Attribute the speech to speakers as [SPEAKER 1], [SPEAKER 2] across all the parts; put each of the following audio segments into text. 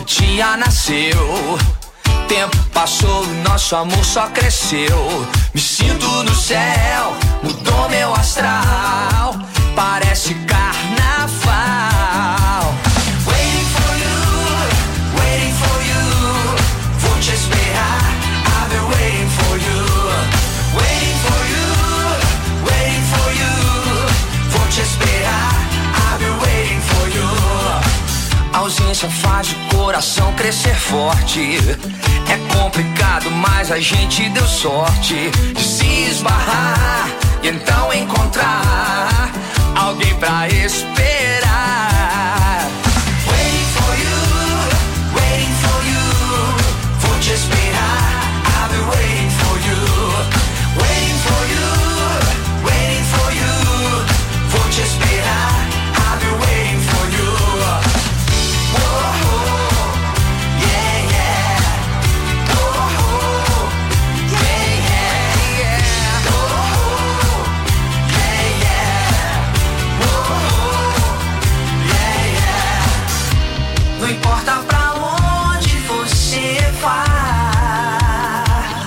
[SPEAKER 1] dia nasceu. Tempo passou, nosso amor só cresceu. Me sinto no céu, mudou meu astral. Parece carnaval. Waiting for you. Vou te esperar. I've been waiting for you. Waiting for you. Vou te esperar. I've been waiting for you. A ausência faz o coração crescer forte. É complicado, mas a gente deu sorte de se esbarrar e então encontrar alguém pra esperar. Waiting for you. Vou te esperar. I've been waiting for you. Waiting for you. Vou te esperar. I've been waiting for you. Não importa pra onde você vá,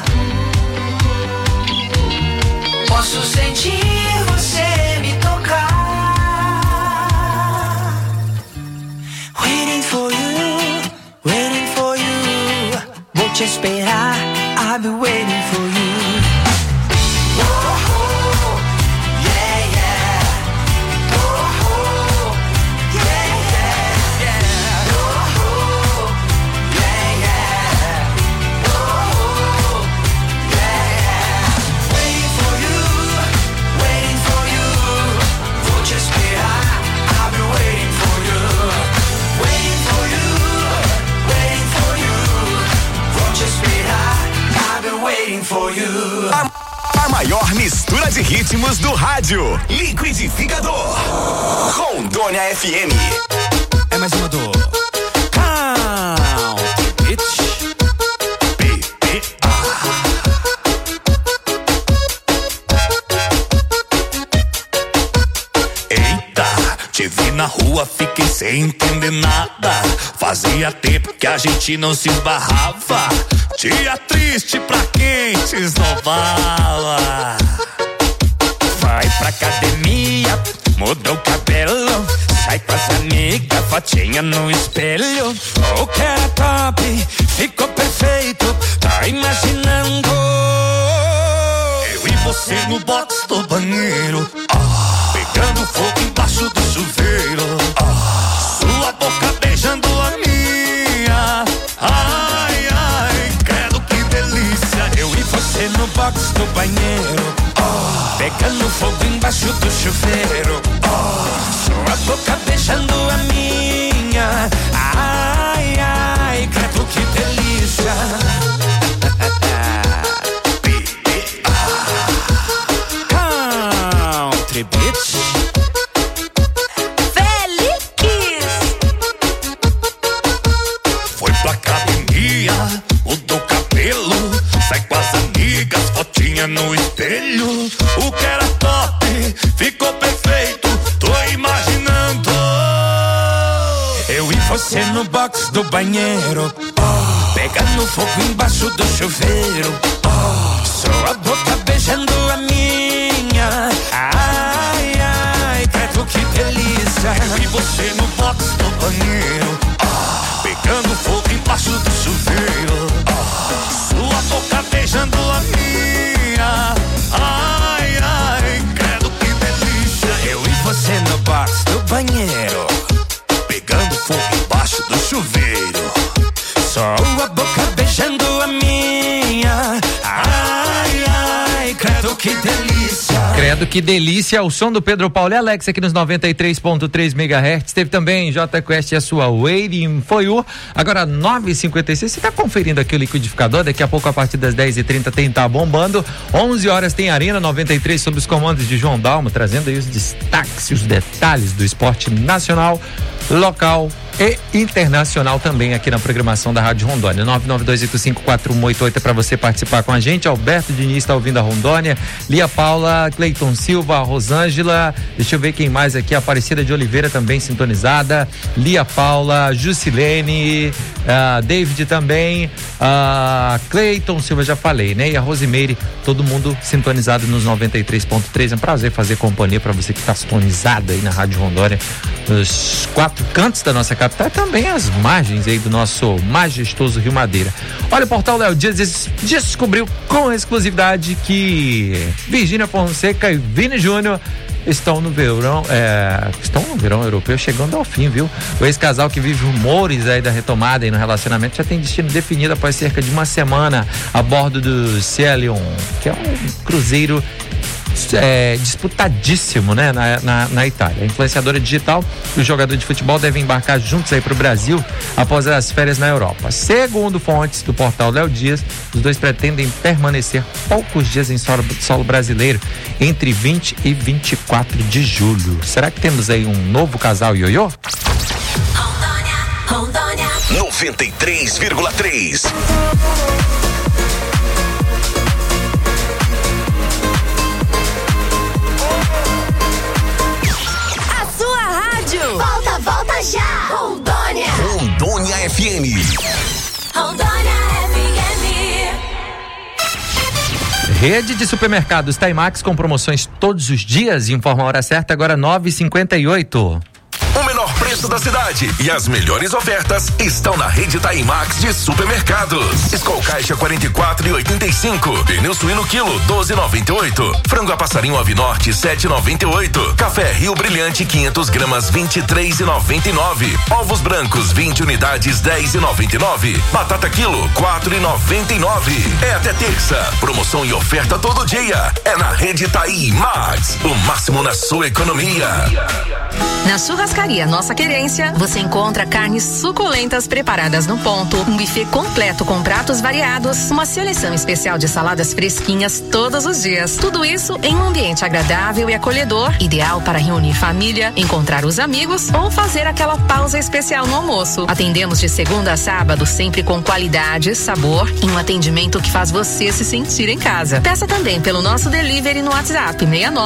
[SPEAKER 1] posso sentir você me tocar. Waiting for you, vou te esperar. I've been waiting for you.
[SPEAKER 2] A maior mistura de ritmos do rádio. Liquidificador. Rondônia FM.
[SPEAKER 3] É mais uma do Count It. PPA. Eita, te vi na rua, fiquei sem entender nada. Fazia tempo que a gente não se esbarrava. Dia triste pra quem se esnovava. Vai pra academia, muda o cabelo, sai com as amigas, fotinha no espelho. O que era top, ficou perfeito, tá imaginando? Eu e você no box do banheiro, pegando fogo embaixo do chuveiro, sua boca beijando a minha. Ai, ai, credo que delícia. Eu e você no box do banheiro, pegando fogo embaixo do chuveiro, sua boca beijando a minha. Ai, ai, credo que delícia. Country Beach. Foi pra academia, mudou o cabelo, sai com as amigas, fotinha no espelho. O que era top, ficou perfeito, tô imaginando. Eu e você no box do banheiro, pegando fogo embaixo do chuveiro, sua boca beijando a minha. Ai, ai, credo que delícia. Eu e você no box do banheiro, pegando fogo embaixo do chuveiro, sua boca beijando a minha. Ai, ai, credo que delícia. Eu e você no box do banheiro, pegando fogo embaixo do chuveiro, só a boca beijando a minha. Ai, ai, credo que delícia.
[SPEAKER 4] Credo que delícia, o som do Pedro Paulo e Alex aqui nos 93.3 MHz. Teve também J Quest e a sua Waiting for You. Agora 9h56, você tá conferindo aqui o liquidificador, daqui a pouco a partir das 10h30 tem Tá Bombando, 11 horas tem Arena 93 sob os comandos de João Dalmo, trazendo aí os destaques, os detalhes do esporte nacional, local e internacional também aqui na programação da Rádio Rondônia. 992854188 é para você participar com a gente. Alberto Diniz está ouvindo a Rondônia, Lia Paula, Cleiton Silva, Rosângela, deixa eu ver quem mais aqui, Aparecida de Oliveira também sintonizada, Lia Paula, Jusilene, David também, Cleiton Silva, já falei, né? E a Rosimeire, todo mundo sintonizado nos 93.3. É um prazer fazer companhia para você que está sintonizado aí na Rádio Rondônia, nos 4 cantos da nossa capital e também as margens aí do nosso majestoso Rio Madeira. Olha, o Portal Léo Dias descobriu com exclusividade que Virgínia Fonseca e Vini Júnior estão no verão europeu, chegando ao fim, viu? O ex-casal que vive rumores aí da retomada aí no relacionamento já tem destino definido após cerca de uma semana a bordo do Celion, que é um cruzeiro disputadíssimo, né, na Itália. A influenciadora digital e o jogador de futebol devem embarcar juntos aí para o Brasil após as férias na Europa. Segundo fontes do portal Léo Dias, os dois pretendem permanecer poucos dias em solo brasileiro entre 20 e 24 de julho. Será que temos aí um novo casal ioiô?
[SPEAKER 2] Rondônia 93,3.
[SPEAKER 5] Volta já!
[SPEAKER 2] Rondônia FM.
[SPEAKER 5] Rondônia FM.
[SPEAKER 4] Rede de supermercados Taimax com promoções todos os dias. Informa a hora certa, agora 9h58.
[SPEAKER 2] O menor preço da cidade e as melhores ofertas estão na Rede Taimax de supermercados. Skol Caixa 44,85. Pneu suíno quilo 12,98. Frango a passarinho Ave Norte 7,98. Café Rio Brilhante 500 gramas 23,99. Ovos brancos 20 unidades 10,99. Batata quilo 4,99. É até terça. Promoção e oferta todo dia. É na Rede Taimax. O máximo na sua economia.
[SPEAKER 6] Na Churrascaria Nossa Querência, você encontra carnes suculentas preparadas no ponto, um buffet completo com pratos variados, uma seleção especial de saladas fresquinhas todos os dias. Tudo isso em um ambiente agradável e acolhedor, ideal para reunir família, encontrar os amigos ou fazer aquela pausa especial no almoço. Atendemos de segunda a sábado, sempre com qualidade, sabor e um atendimento que faz você se sentir em casa. Peça também pelo nosso delivery no WhatsApp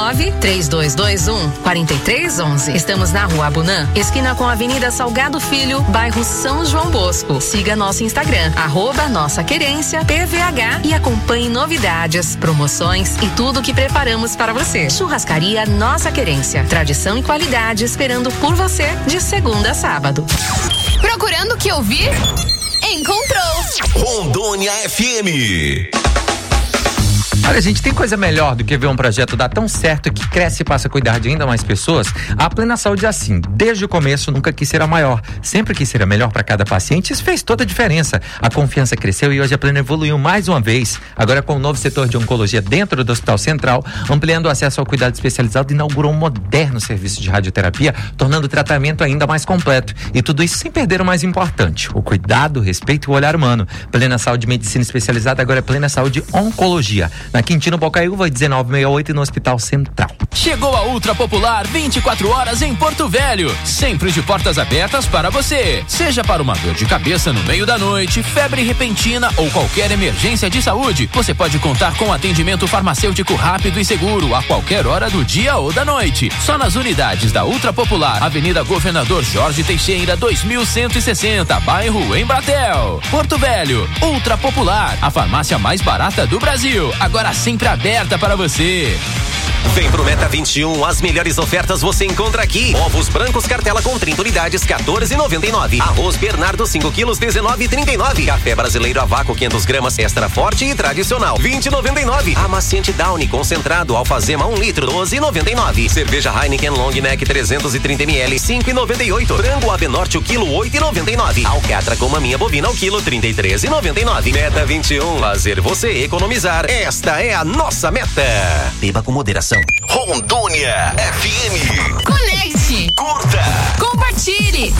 [SPEAKER 6] 69-3221-4311. Estamos na Rua Abunã, esquina com a Avenida Salgado Filho, bairro São João Bosco. Siga nosso Instagram, @NossaQuerência_PVH e acompanhe novidades, promoções e tudo que preparamos para você. Churrascaria Nossa Querência, tradição e qualidade esperando por você de segunda a sábado.
[SPEAKER 5] Procurando o que ouvir? Encontrou!
[SPEAKER 2] Rondônia FM.
[SPEAKER 4] Olha, gente, tem coisa melhor do que ver um projeto dar tão certo que cresce e passa a cuidar de ainda mais pessoas? A Plena Saúde é assim, desde o começo nunca quis ser a maior, sempre quis ser a melhor para cada paciente. Isso fez toda a diferença. A confiança cresceu e hoje a Plena evoluiu mais uma vez. Agora com o novo setor de oncologia dentro do Hospital Central, ampliando o acesso ao cuidado especializado, inaugurou um moderno serviço de radioterapia, tornando o tratamento ainda mais completo. E tudo isso sem perder o mais importante, o cuidado, o respeito e o olhar humano. Plena Saúde Medicina Especializada agora é Plena Saúde Oncologia. Na Quintino Bocaiúva, 1968 no Hospital Central.
[SPEAKER 7] Chegou a Ultra Popular 24 horas em Porto Velho, sempre de portas abertas para você. Seja para uma dor de cabeça no meio da noite, febre repentina ou qualquer emergência de saúde, você pode contar com atendimento farmacêutico rápido e seguro a qualquer hora do dia ou da noite. Só nas unidades da Ultra Popular, Avenida Governador Jorge Teixeira, 2160, bairro Embratel. Porto Velho, Ultra Popular, a farmácia mais barata do Brasil. Agora sempre aberta para você.
[SPEAKER 8] Vem pro Meta 21, as melhores ofertas você encontra aqui. Ovos brancos cartela com 30 unidades, 14,99. Arroz Bernardo 5 quilos, 19,39. Café brasileiro a vácuo 500 gramas, extra forte e tradicional, 20,99. Amaciante Downy concentrado Alfazema 1 litro, 12,99. Cerveja Heineken Long Neck 330 ml, 5,98. Frango Ave Norte o quilo, 8,99. Alcatra com maminha bovina o quilo, 33,99. Meta 21, fazer você economizar. Esta é a nossa meta. Beba com moderação.
[SPEAKER 2] Rondônia FM.
[SPEAKER 5] Conecte.
[SPEAKER 2] Curta.
[SPEAKER 5] Compartilhe.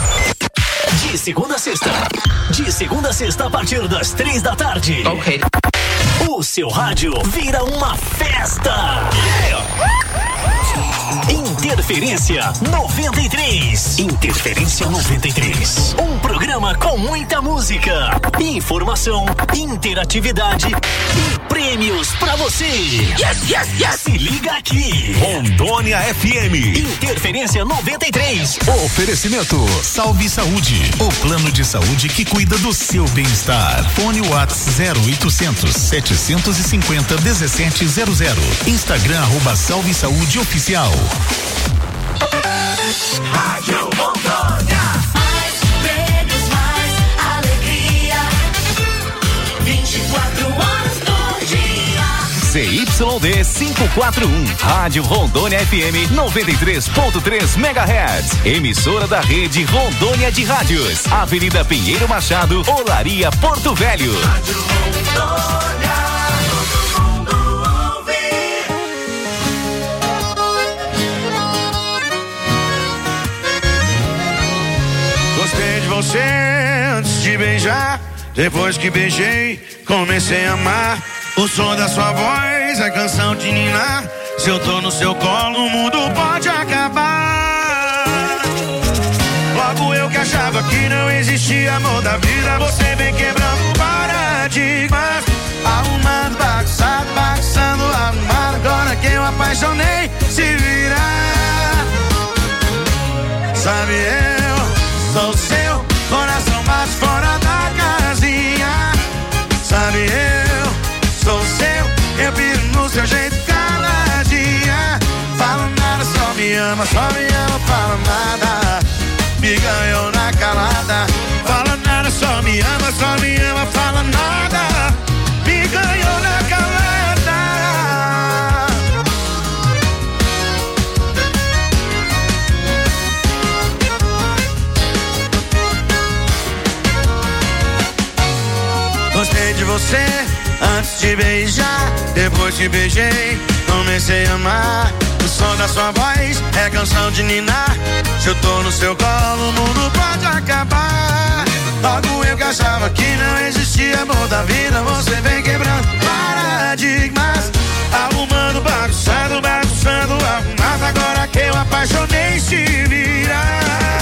[SPEAKER 9] De segunda a sexta. De segunda a sexta a partir das 3 da tarde.
[SPEAKER 4] Ok.
[SPEAKER 9] O seu rádio vira uma festa. Interferência 93. Interferência 93. Um programa com muita música, informação, interatividade e prêmios pra você. Se liga aqui.
[SPEAKER 10] Rondônia FM.
[SPEAKER 9] Interferência 93.
[SPEAKER 10] Oferecimento Salve Saúde, o plano de saúde que cuida do seu bem-estar. Fone WhatsApp 0800 750 1700. Instagram @Salve Saúde Oficial.
[SPEAKER 1] Rádio Rondônia. Mais prêmios, mais alegria. 24 horas por dia.
[SPEAKER 10] CYD 541, Rádio Rondônia FM 93.3 MHz. Emissora da rede Rondônia de Rádios. Avenida Pinheiro Machado, Olaria, Porto Velho.
[SPEAKER 1] Rádio Rondônia.
[SPEAKER 11] Gostei de você antes de beijar. Depois que beijei, comecei a amar. O som da sua voz é canção de ninar. Se eu tô no seu colo, o mundo pode acabar. Logo eu que achava que não existia amor da vida, você vem quebrando paradigmas. Arrumando, bagunçado, bagunçando, arrumado. Agora que eu apaixonei, se virar. Sabe, eu sou seu, coração bate fora da casinha. Sabe, eu sou seu, eu piro no seu jeito caladinha. Fala nada, só me ama, fala nada. Me ganhou na calada. Fala nada, só me ama, fala nada. Me ganhou na calada. Gostei de você antes de beijar. Depois que beijei, comecei a amar. O som da sua voz é canção de ninar. Se eu tô no seu colo, o mundo pode acabar. Logo eu que achava que não existia amor da vida, você vem quebrando paradigmas. Arrumando, bagunçando, arrumado. Agora que eu apaixonei, se virar.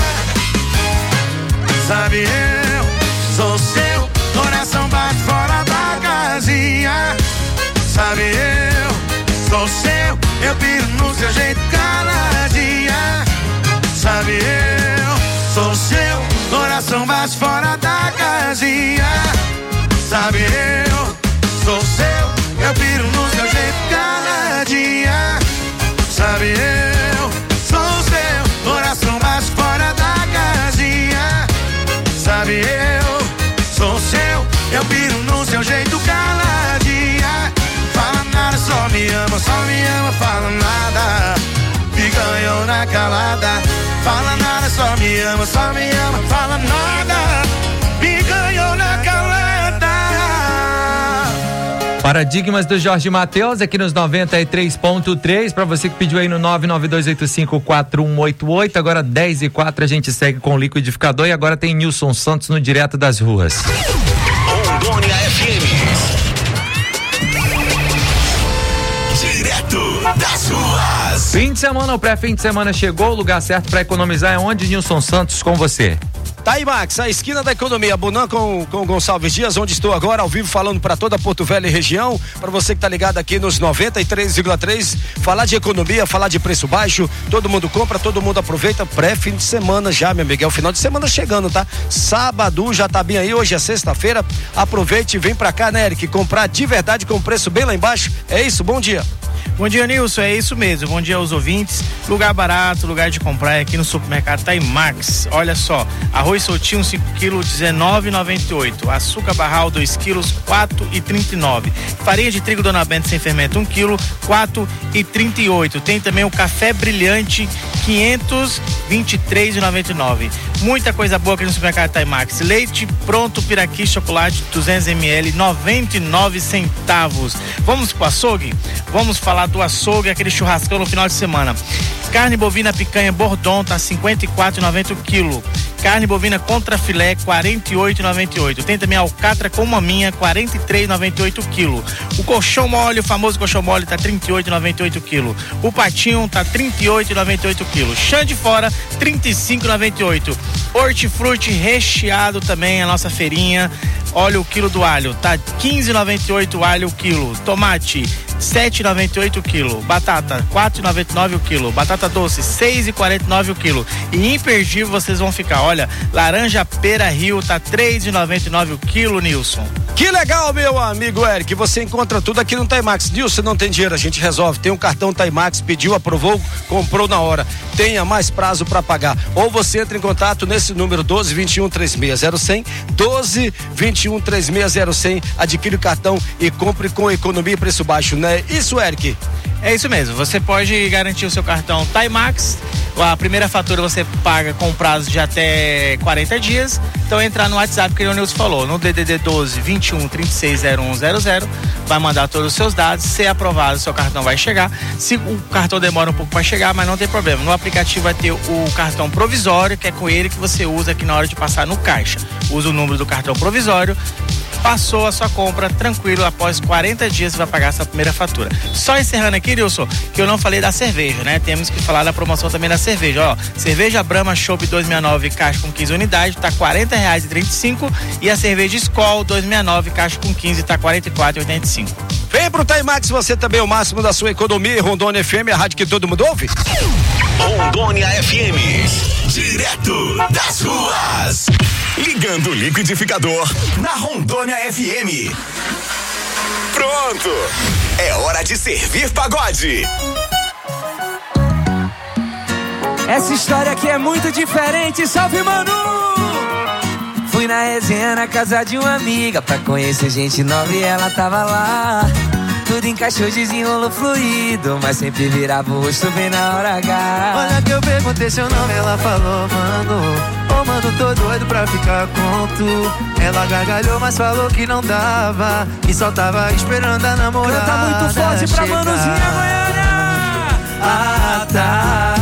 [SPEAKER 11] Sabe, eu sou seu, coração bate fora da casinha. Sabe, eu sou seu, eu piro no seu jeito caladinha. Sabe, eu sou seu, coração bate fora da casinha. Sabe, eu sou seu, eu piro no seu jeito caladinha. Sabe, eu sou seu, coração bate fora da casinha. Sabe, eu sou seu, eu piro no seu jeito caladinha. Fala nada, só me ama, fala nada. Me ganhou na calada. Fala nada, só me ama, fala nada. Me ganhou na calada.
[SPEAKER 4] Paradigmas do Jorge Mateus aqui nos 93.3, para você que pediu aí no 992854188. Agora 10h04, a gente segue com o liquidificador e agora tem Nilson Santos no Direto das Ruas.
[SPEAKER 10] Rondônia FM. Direto das Ruas.
[SPEAKER 4] Fim de semana ou pré-fim de semana chegou, o lugar certo para economizar é onde? Nilson Santos, com você.
[SPEAKER 12] Tá aí, Max, a esquina da economia, Bunan com Gonçalves Dias, onde estou agora, ao vivo, falando para toda Porto Velho e região, para você que tá ligado aqui nos 93,3, falar de economia, falar de preço baixo, todo mundo compra, todo mundo aproveita, pré-fim de semana já, meu amigo, é o final de semana chegando, tá? Sábado já tá bem aí, hoje é sexta-feira, aproveite e vem pra cá, né, Eric, comprar de verdade com preço bem lá embaixo, é isso, bom dia.
[SPEAKER 13] Bom dia, Nilson, é isso mesmo, bom dia aos ouvintes, lugar barato, lugar de comprar aqui no supermercado Taimax. Olha só, arroz soltinho 5 kg, R$19,98, açúcar barral 2 kg, R$4,39, farinha de trigo Dona Benta sem fermento 1 kg, R$4,38, tem também o café brilhante 500, R$23,99. Muita coisa boa aqui no supermercado Taimax. Leite pronto Piraqui chocolate 200 ml, 99 centavos. Vamos pro açougue? Vamos falar do açougue, aquele churrascão no final de semana. Carne bovina picanha Bordon tá R$54,90 o quilo. Carne bovina contra filé, 48,98. Tem também alcatra com maminha, 43,98 quilo. O colchão mole, o famoso colchão mole, tá 38,98 quilo. O patinho tá 38,98 quilo. Chã de fora, 35,98. Hortifruti recheado também, a nossa feirinha. Olha o quilo do alho, tá 15,98 alho o quilo. Tomate, 7,98 o quilo. Batata, 4,99 o quilo. Batata doce, 6,49 o quilo. E imperdível vocês vão ficar. Olha, laranja pera Rio tá 3,99 o quilo, Nilson.
[SPEAKER 12] Que legal, meu amigo Eric. Você encontra tudo aqui no Timax. Nilson, não tem dinheiro, a gente resolve. Tem um cartão Timax, pediu, aprovou, comprou na hora. Tenha mais prazo para pagar. Ou você entra em contato nesse número 12 21 36 0100, 12 21 36 0100. Adquire o cartão e compre com economia e preço baixo, né? Isso, Eric?
[SPEAKER 13] É isso mesmo, você pode garantir o seu cartão Timax. A primeira fatura você paga com prazo de até 40 dias. Então entrar no WhatsApp que o Nilson falou, no DDD 12 21 36 0100, vai mandar todos os seus dados. Se aprovado, seu cartão vai chegar. Se o cartão demora um pouco para chegar, mas não tem problema. No aplicativo vai ter o cartão provisório, que é com ele que você usa aqui na hora de passar no caixa. Usa o número do cartão provisório. Passou a sua compra, tranquilo, após 40 dias você vai pagar essa primeira fatura. Só encerrando aqui, Nilson, que eu não falei da cerveja, né? Temos que falar da promoção também da cerveja, ó. Cerveja Brahma Chopp 269, caixa com 15 unidades, tá R$40,35. E a cerveja Skol 269, caixa com 15, tá R$44,85.
[SPEAKER 12] Vem pro Timax, você também é o máximo da sua economia. Rondônia FM, a rádio que todo mundo ouve.
[SPEAKER 2] Rondônia FM, direto das ruas. Ligando o liquidificador na Rondônia FM. Pronto! É hora de servir pagode.
[SPEAKER 1] Essa história aqui é muito diferente, salve Manu! Fui na resenha na casa de uma amiga pra conhecer gente nova e ela tava lá. Tudo encaixou, desenrolou fluido, mas sempre virava o rosto bem na hora H.
[SPEAKER 14] Olha que eu perguntei seu nome, ela falou, mano. Ô mano, tô doido pra ficar com tu. Ela gargalhou, mas falou que não dava e só tava esperando a namorada.
[SPEAKER 1] Canta muito forte pra
[SPEAKER 14] chegar.
[SPEAKER 1] Manuzinha Goiânia.
[SPEAKER 14] Ah, tá.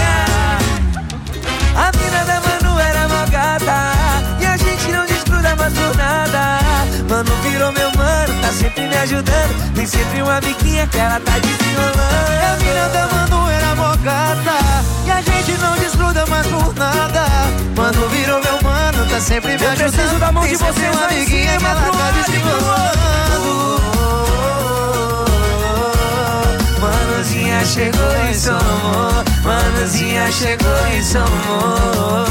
[SPEAKER 1] A mina da Manu era mó gata e a gente não desgruda mais por nada. Mano virou meu mano, tá sempre me ajudando. Tem sempre uma biquinha que ela tá desenrolando.
[SPEAKER 14] A mina da Manu era mó gata e a gente não desgruda mais por nada. Mano virou meu mano, tá sempre me ajudando.
[SPEAKER 1] Eu preciso da mão
[SPEAKER 14] tem
[SPEAKER 1] de vocês,
[SPEAKER 14] uma amiguinha que ela tá desenrolando.
[SPEAKER 1] Manuzinha chegou e somou. Manuzinha chegou e somou.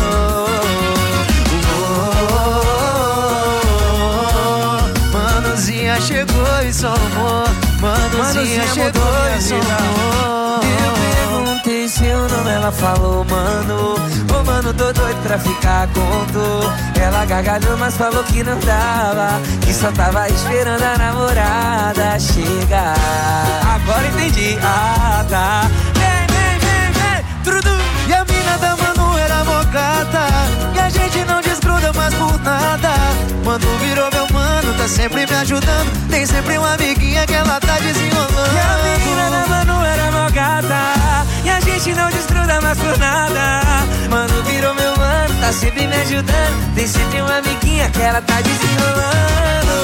[SPEAKER 14] Manuzinha chegou e somou. Manuzinha chegou e somou.
[SPEAKER 1] Eu perguntei seu nome, ela falou mano. Ô mano, tô doido pra ficar com tu. Ela gargalhou, mas falou que não dava, que só tava esperando a namorada chegar. Agora entendi, ah tá. Vem, trudu.
[SPEAKER 14] E a mina da Manu era mó gata e a gente não desgruda mais por nada. Mano virou meu mano, tá sempre me ajudando. Tem sempre uma amiguinha que ela tá desenrolando.
[SPEAKER 1] E a menina da Manu era mó gata e a gente não desgruda mais por nada. Mano virou meu mano, tá sempre me ajudando. Tem sempre uma amiguinha que ela tá desenrolando.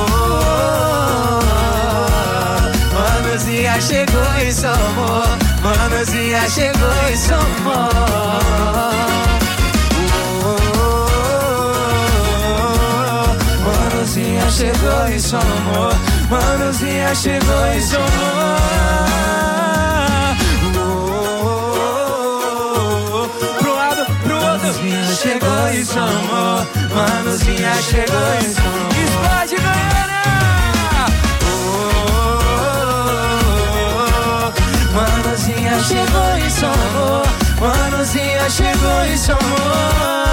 [SPEAKER 1] Manuzinha chegou e somou. Manuzinha chegou e somou. Manuzinha chegou e somou. Manuzinha chegou e somou. Pro lado, pro outro. Manuzinha chegou e somou. Manuzinha chegou e somou. Explode, Goiânia! Manuzinha chegou e somou. Manuzinha chegou e somou.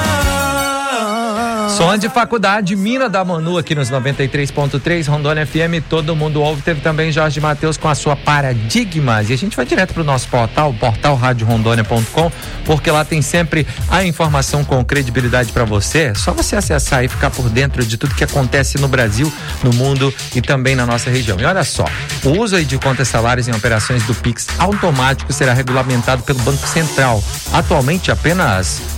[SPEAKER 4] Som de faculdade, Mina da Manu aqui nos 93.3, Rondônia FM, todo mundo ouve. Teve também Jorge Mateus com a sua Paradigmas. E a gente vai direto pro nosso portal, portalradiorondônia.com, porque lá tem sempre a informação com credibilidade para você. É só você acessar e ficar por dentro de tudo que acontece no Brasil, no mundo e também na nossa região. E olha só, o uso aí de contas salários em operações do Pix automático será regulamentado pelo Banco Central. Atualmente, apenas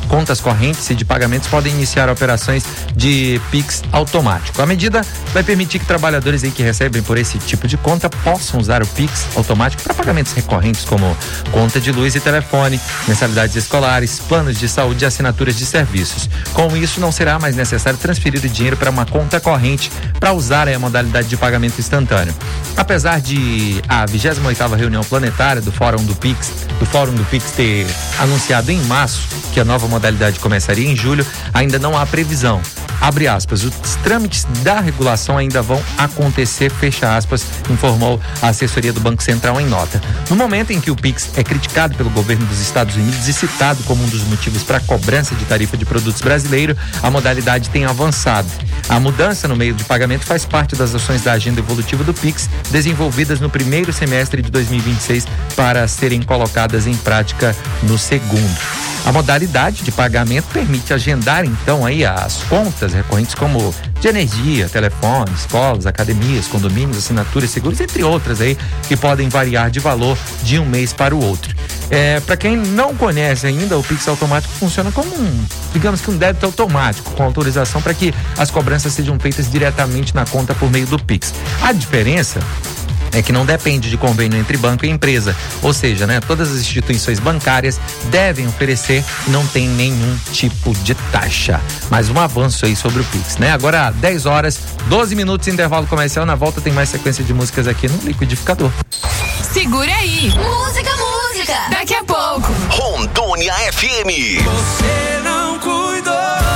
[SPEAKER 4] contas correntes e de pagamentos podem iniciar operações de Pix automático. A medida vai permitir que trabalhadores aí que recebem por esse tipo de conta possam usar o Pix automático para pagamentos recorrentes como conta de luz e telefone, mensalidades escolares, planos de saúde e assinaturas de serviços. Com isso, não será mais necessário transferir o dinheiro para uma conta corrente para usar a modalidade de pagamento instantâneo. Apesar de a 28ª reunião planetária do Fórum do Pix ter anunciado em março que a nova modalidade começaria em julho, ainda não há previsão. Abre aspas, os trâmites da regulação ainda vão acontecer, fecha aspas, informou a assessoria do Banco Central em nota. No momento em que o Pix é criticado pelo governo dos Estados Unidos e citado como um dos motivos para a cobrança de tarifa de produtos brasileiro, a modalidade tem avançado. A mudança no meio de pagamento faz parte das ações da agenda evolutiva do Pix, desenvolvidas no primeiro semestre de 2026 para serem colocadas em prática no segundo. A modalidade de pagamento permite agendar então aí as contas recorrentes como de energia, telefone, escolas, academias, condomínios, assinaturas, seguros, entre outras aí que podem variar de valor de um mês para o outro. Para quem não conhece ainda, o Pix automático funciona como digamos que um débito automático, com autorização para que as cobranças sejam feitas diretamente na conta por meio do Pix. A diferença é que não depende de convênio entre banco e empresa, ou seja, todas as instituições bancárias devem oferecer e não tem nenhum tipo de taxa. Mais um avanço aí sobre o Pix, Agora 10 horas, 12 minutos, intervalo comercial. Na volta tem mais sequência de músicas aqui no Liquidificador.
[SPEAKER 5] Segura aí. Música. Daqui a pouco.
[SPEAKER 2] Rondônia FM.
[SPEAKER 1] Você não cuidou,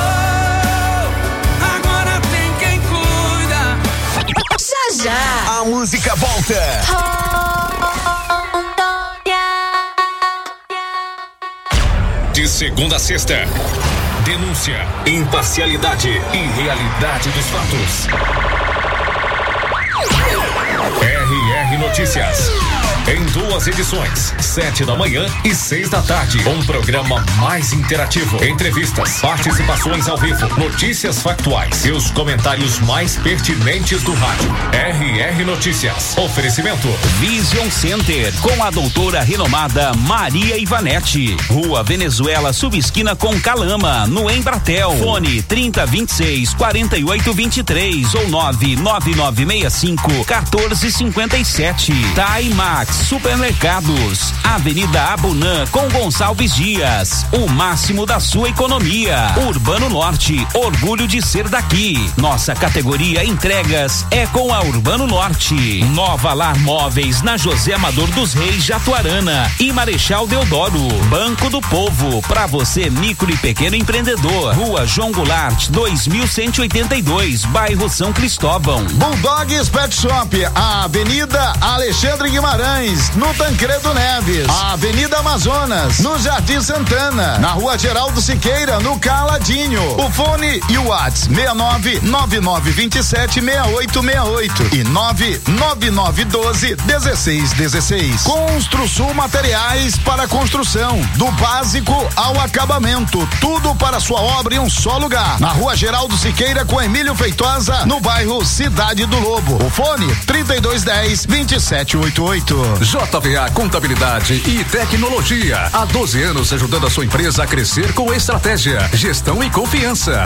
[SPEAKER 1] agora tem quem cuida.
[SPEAKER 5] Já.
[SPEAKER 2] A música volta. De segunda a sexta. Denúncia, imparcialidade e realidade dos fatos. RR Notícias. Em 2 edições, 7 da manhã e 6 da tarde. Um programa mais interativo. Entrevistas, participações ao vivo, notícias factuais e os comentários mais pertinentes do rádio. RR Notícias. Oferecimento
[SPEAKER 15] Vision Center, com a doutora renomada Maria Ivanete. Rua Venezuela, subesquina com Calama, no Embratel. Fone 3026-4823 ou 99965-1457. Taimax Supermercados, Avenida Abunã com Gonçalves Dias, o máximo da sua economia. Urbano Norte, orgulho de ser daqui. Nossa categoria entregas é com a Urbano Norte. Nova Lar Móveis na José Amador dos Reis, Jatuarana e Marechal Deodoro. Banco do Povo, para você micro e pequeno empreendedor. Rua João Goulart, 2182, bairro São Cristóvão.
[SPEAKER 16] Bulldogs Pet Shop, a Avenida Alexandre Guimarães, no Tancredo Neves, a Avenida Amazonas, no Jardim Santana, na Rua Geraldo Siqueira, no Caladinho. O fone e o WhatsApp 6999276868 e 999121616. Construsul Materiais para construção, do básico ao acabamento, tudo para sua obra em um só lugar. Na Rua Geraldo Siqueira com Emílio Feitosa, no bairro Cidade do Lobo. O fone 3210-2788.
[SPEAKER 17] JVA Contabilidade e Tecnologia. Há 12 anos ajudando a sua empresa a crescer com estratégia, gestão e confiança.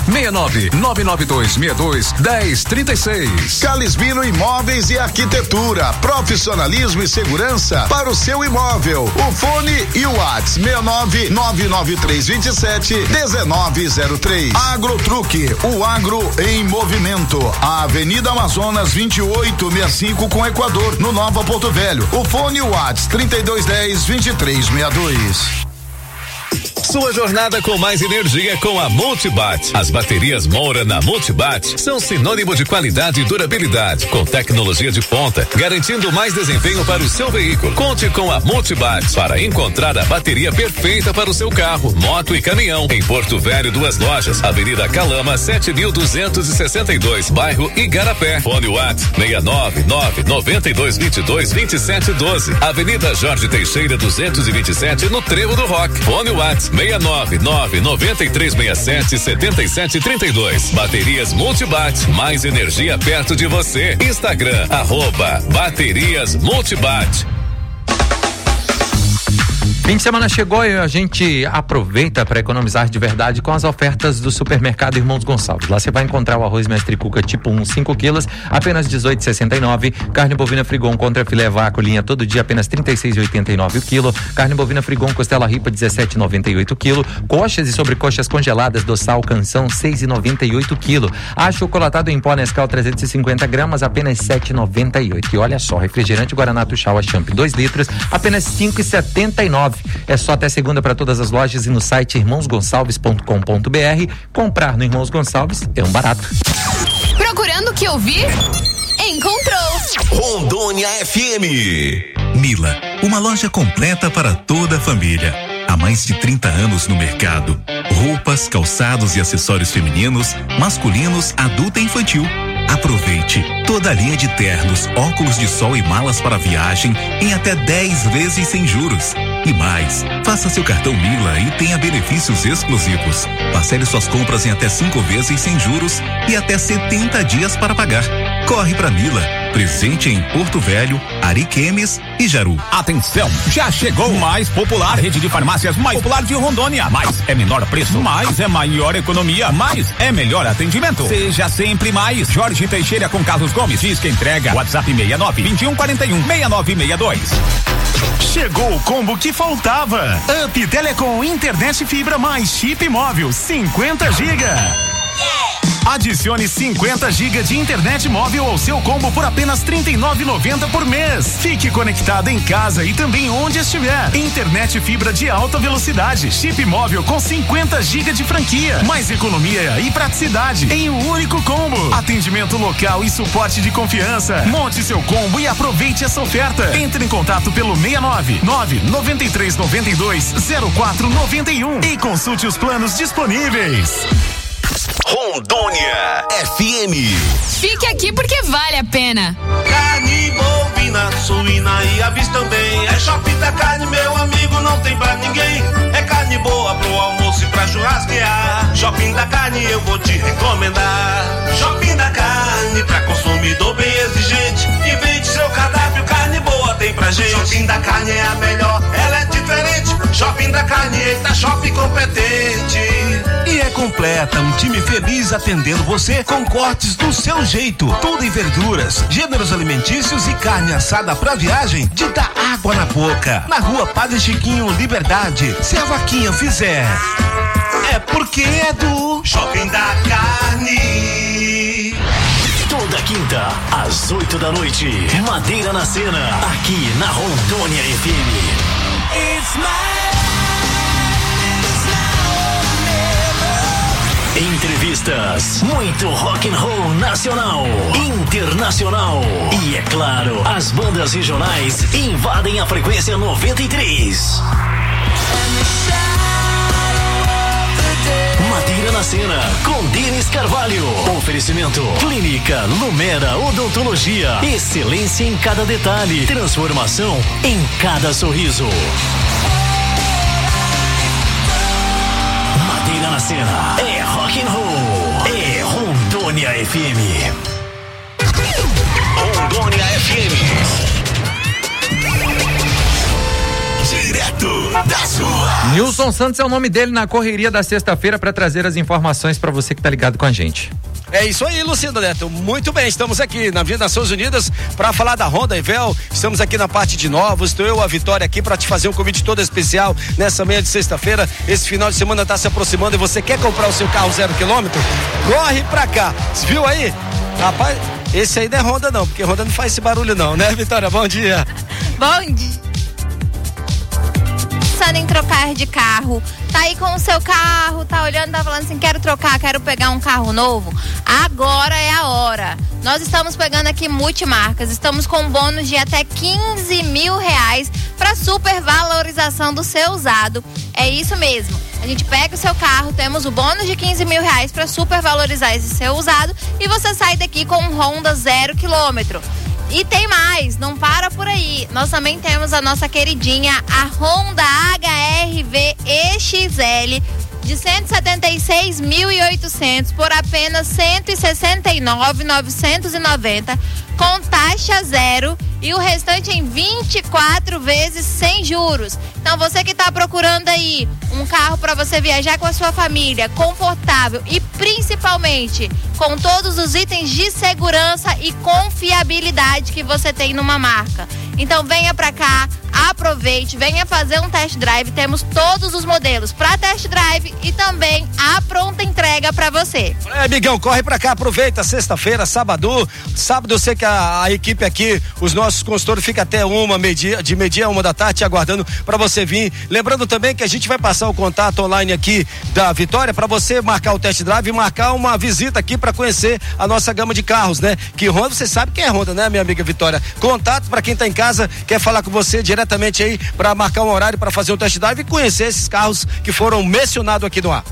[SPEAKER 17] 69-99262-1036.
[SPEAKER 16] Calisbino Imóveis e Arquitetura. Profissionalismo e segurança para o seu imóvel. O fone e o WhatsApp 69-99327-1903. Agrotruque, o agro em movimento. A Avenida Amazonas 2865 com Equador, no Nova Porto Velho. O fone WhatsApp 3210-2362.
[SPEAKER 2] Sua jornada com mais energia com a Multibat. As baterias Moura na Multibat são sinônimo de qualidade e durabilidade, com tecnologia de ponta, garantindo mais desempenho para o seu veículo. Conte com a Multibat para encontrar a bateria perfeita para o seu carro, moto e caminhão. Em Porto Velho, 2 lojas, Avenida Calama 7262, bairro Igarapé. Fone WhatsApp 69992222712. Avenida Jorge Teixeira 227, no Trevo do Rock. Fone WhatsApp 69993677732. Baterias Multibat, mais energia perto de você. Instagram, @Baterias Multibat.
[SPEAKER 4] Fim de semana chegou e a gente aproveita para economizar de verdade com as ofertas do supermercado Irmãos Gonçalves. Lá você vai encontrar o arroz Mestre Cuca tipo 1, 5 quilos, apenas R$18,69. Carne bovina Frigon contra filé vácuo linha todo dia, apenas R$36,89 o quilo. Carne bovina Frigon costela ripa, R$17,98 o quilo. Coxas e sobrecoxas congeladas do Sal Canção, R$6,98 o quilo. Achocolatado em pó Nescau 350 gramas, apenas R$7,98. E olha só, refrigerante Guaraná Tuxaua Champ 2 litros, apenas R$5,79. É só até segunda para todas as lojas e no site irmãosgonçalves.com.br. Comprar no Irmãos Gonçalves é um barato.
[SPEAKER 5] Procurando o que ouvir? Encontrou!
[SPEAKER 2] Rondônia FM.
[SPEAKER 18] Mila, uma loja completa para toda a família. Há mais de 30 anos no mercado. Roupas, calçados e acessórios femininos, masculinos, adulto e infantil. Aproveite toda a linha de ternos, óculos de sol e malas para viagem em até 10 vezes sem juros. E mais, faça seu cartão Mila e tenha benefícios exclusivos. Parcele suas compras em até 5 vezes sem juros e até 70 dias para pagar. Corre pra Mila, presente em Porto Velho, Ariquemes e Jaru.
[SPEAKER 15] Atenção, já chegou o mais popular rede de farmácias mais popular de Rondônia. Mais é menor preço, mais é maior economia, mais é melhor atendimento. Seja sempre mais. Jorge Teixeira com Carlos Gomes. Diz que entrega. WhatsApp 69-2141-6962.
[SPEAKER 19] Chegou o combo que faltava. Up Telecom Internet Fibra mais chip móvel 50 GB. Adicione 50 GB de internet móvel ao seu combo por apenas R$ 39,90 por mês. Fique conectado em casa e também onde estiver. Internet fibra de alta velocidade, chip móvel com 50 GB de franquia, mais economia e praticidade em um único combo. Atendimento local e suporte de confiança. Monte seu combo e aproveite essa oferta. Entre em contato pelo 699-9392-0491 e consulte os planos disponíveis.
[SPEAKER 2] Rondônia FM.
[SPEAKER 5] Fique aqui porque vale a pena.
[SPEAKER 11] Carne bovina, suína e aves também. É Shopping da Carne, meu amigo, não tem pra ninguém. É carne boa pro almoço e pra churrasquear. Shopping da Carne eu vou te recomendar. Shopping da Carne pra consumidor bem exigente. Invente seu cardápio, carne boa tem pra gente. Shopping da Carne é a melhor, ela é diferente. Shopping da Carne, eita, shopping competente.
[SPEAKER 20] E é completa, um time feliz atendendo você com cortes do seu jeito. Tudo em verduras, gêneros alimentícios e carne assada pra viagem de dar água na boca. Na rua Padre Chiquinho, Liberdade. Se a vaquinha fizer, é porque é do
[SPEAKER 11] Shopping da Carne.
[SPEAKER 9] Toda quinta, às 8 da noite, Madeira na Cena, aqui na Rondônia FM. Entrevistas, muito rock and roll nacional, internacional e, é claro, as bandas regionais invadem a frequência 93. Madeira na Cena, com Denis Carvalho. Oferecimento, Clínica Lumera Odontologia. Excelência em cada detalhe, transformação em cada sorriso. Madeira na Cena, é rock and roll, é Rondônia FM.
[SPEAKER 2] Rondônia FM. Direto das ruas.
[SPEAKER 4] Nilson Santos é o nome dele na correria da sexta-feira para trazer as informações para você que tá ligado com a gente.
[SPEAKER 12] É isso aí, Luciano Neto. Muito bem, estamos aqui na Avenida Nações Unidas para falar da Honda Evel. Estamos aqui na parte de novos. Estou eu, a Vitória, aqui para te fazer um convite todo especial nessa manhã de sexta-feira. Esse final de semana está se aproximando e você quer comprar o seu carro 0 km? Corre pra cá. Você viu aí? Rapaz, esse aí não é Honda não, porque Honda não faz esse barulho não, né, Vitória? Bom dia.
[SPEAKER 21] Bom dia. Pensando em trocar de carro, tá aí com o seu carro, tá olhando, tá falando assim, quero trocar, quero pegar um carro novo, agora é a hora. Nós estamos pegando aqui multimarcas, estamos com um bônus de até R$15 mil para supervalorização do seu usado. É isso mesmo, a gente pega o seu carro, temos o bônus de R$15 mil para supervalorizar esse seu usado e você sai daqui com um Honda 0 km. E tem mais, não para por aí. Nós também temos a nossa queridinha, a Honda HR-V EXL de 176.800 por apenas 169.990, com taxa zero e o restante em 24 vezes sem juros. Então você que está procurando aí um carro para você viajar com a sua família, confortável e principalmente com todos os itens de segurança e confiabilidade que você tem numa marca. Então venha para cá, aproveite, venha fazer um test drive. Temos todos os modelos para test drive e também a pronta entrega para você.
[SPEAKER 12] Amigão, corre pra cá, aproveita, sexta-feira, sábado eu sei que a equipe aqui, os nossos consultores fica até de meio-dia a 1 da tarde aguardando pra você vir. Lembrando também que a gente vai passar o contato online aqui da Vitória pra você marcar o test drive e marcar uma visita aqui pra conhecer a nossa gama de carros, né? Que Honda, você sabe quem é Honda, né, minha amiga Vitória? Contato pra quem tá em casa, quer falar com você diretamente aí pra marcar um horário pra fazer um test drive e conhecer esses carros que foram mencionados aqui no ar.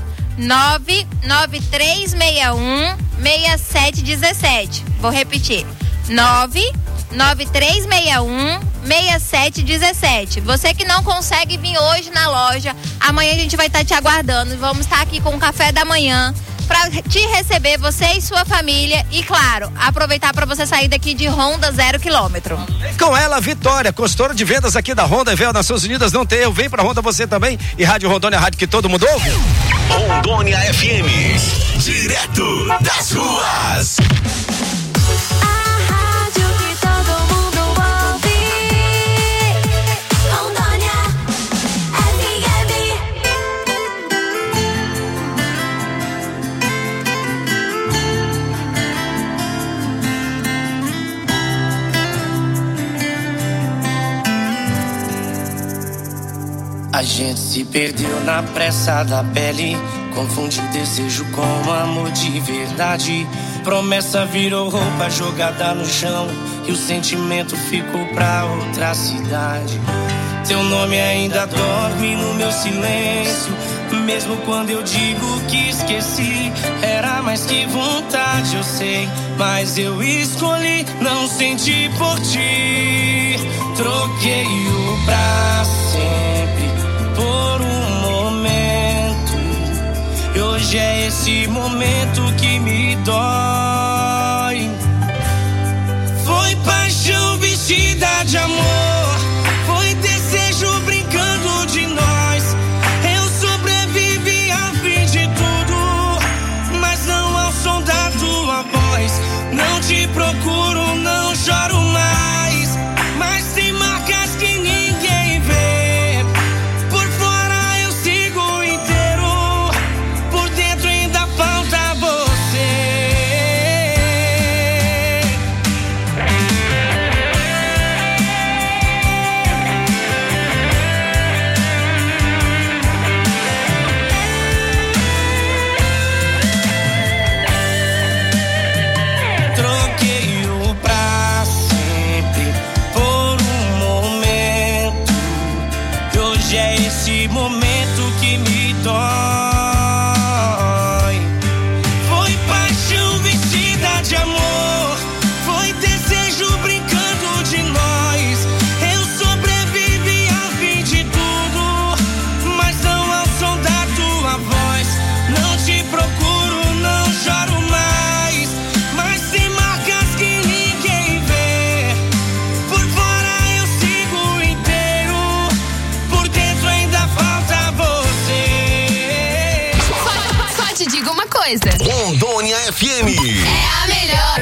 [SPEAKER 21] 99361-6717. Vou repetir. 99361-6717. Você que não consegue vir hoje na loja, amanhã a gente vai estar te aguardando. Vamos estar aqui com o café da manhã para te receber, você e sua família, e claro, aproveitar para você sair daqui de Honda 0 km.
[SPEAKER 12] Com ela, Vitória, consultora de vendas aqui da Honda e Véu Nações Unidas, não tem erro, vem pra Honda você também, e Rádio Rondônia, a rádio que todo mundo ouve.
[SPEAKER 2] Rondônia FM, direto das ruas.
[SPEAKER 3] A gente se perdeu na pressa da pele, confundiu desejo com amor de verdade. Promessa virou roupa jogada no chão e o sentimento ficou pra outra cidade. Teu nome ainda dorme no meu silêncio, mesmo quando eu digo que esqueci. Era mais que vontade, eu sei, mas eu escolhi não sentir por ti. Troquei o pra sempre por um momento, e hoje é esse momento que me dói. Foi paixão vestida de amor, foi desejo brincando de nós. Eu sobrevivi a fim de tudo, mas não ao som da tua voz. Não te procuro, não choro mais, mas tem marcas que ninguém vê. Por fora eu sigo inteiro, por dentro ainda falta você. Troquei o pra sempre por um momento, e hoje é esse momento que me dói. Foi paixão vestida de amor, foi desejo brincando de nós. Eu sobrevivi a fim de tudo, mas não ao som da tua voz. Não te procuro, não choro mais, mas tem marcas que ninguém vê. Por fora eu sigo inteiro, por dentro ainda falta você.
[SPEAKER 5] Só te digo uma coisa.
[SPEAKER 2] Rondônia FM.
[SPEAKER 5] É a melhor.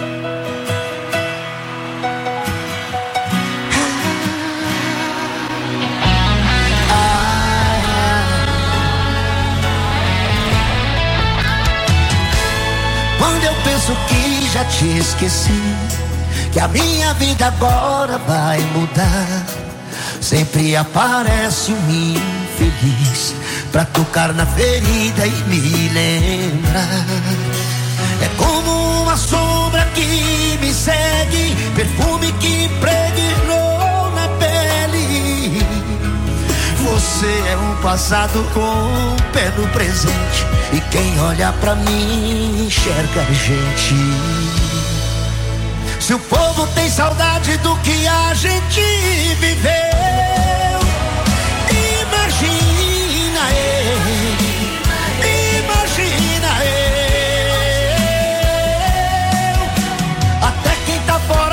[SPEAKER 14] Quando eu penso que já te esqueci, que a minha vida agora vai mudar, sempre aparece um infeliz pra tocar na ferida e me lembrar. É como uma sombra que me segue, perfume que impregnou na pele. Você é um passado com um pé no presente, e quem olha pra mim enxerga a gente. Se o povo tem saudade do que a gente viveu, imagina ele, imagina eu. Até quem tá fora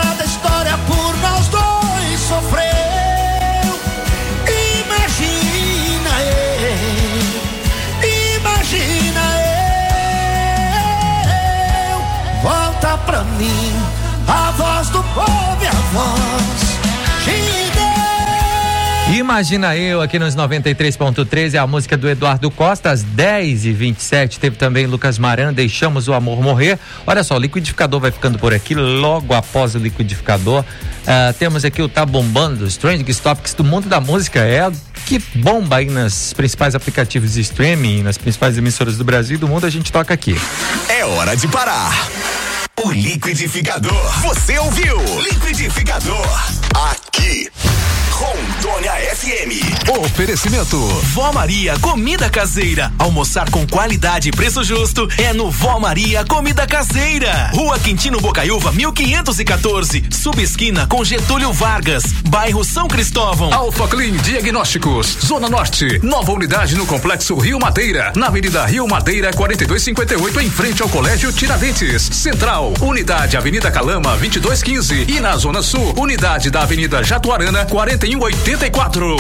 [SPEAKER 4] Imagina Eu, aqui nos 93.3, é a música do Eduardo Costa, às 10h27. Teve também Lucas Maran, Deixamos o Amor Morrer. Olha só, o liquidificador vai ficando por aqui, logo após o liquidificador. Temos aqui o Tá Bombando, Strange Topics do mundo da música, que bomba aí nas principais aplicativos de streaming, nas principais emissoras do Brasil e do mundo, a gente toca aqui.
[SPEAKER 2] É hora de parar. O liquidificador. Você ouviu? Liquidificador. Aqui. Rondônia FM.
[SPEAKER 20] Oferecimento Vó Maria Comida Caseira. Almoçar com qualidade e preço justo é no Vó Maria Comida Caseira. Rua Quintino Bocaiúva 1514, subesquina com Getúlio Vargas, bairro São Cristóvão.
[SPEAKER 17] Alfa Clean Diagnósticos, Zona Norte, nova unidade no Complexo Rio Madeira, na Avenida Rio Madeira 4258, em frente ao Colégio Tiradentes. Central, unidade Avenida Calama 2215 e na Zona Sul, unidade da Avenida Jatuarana 4184.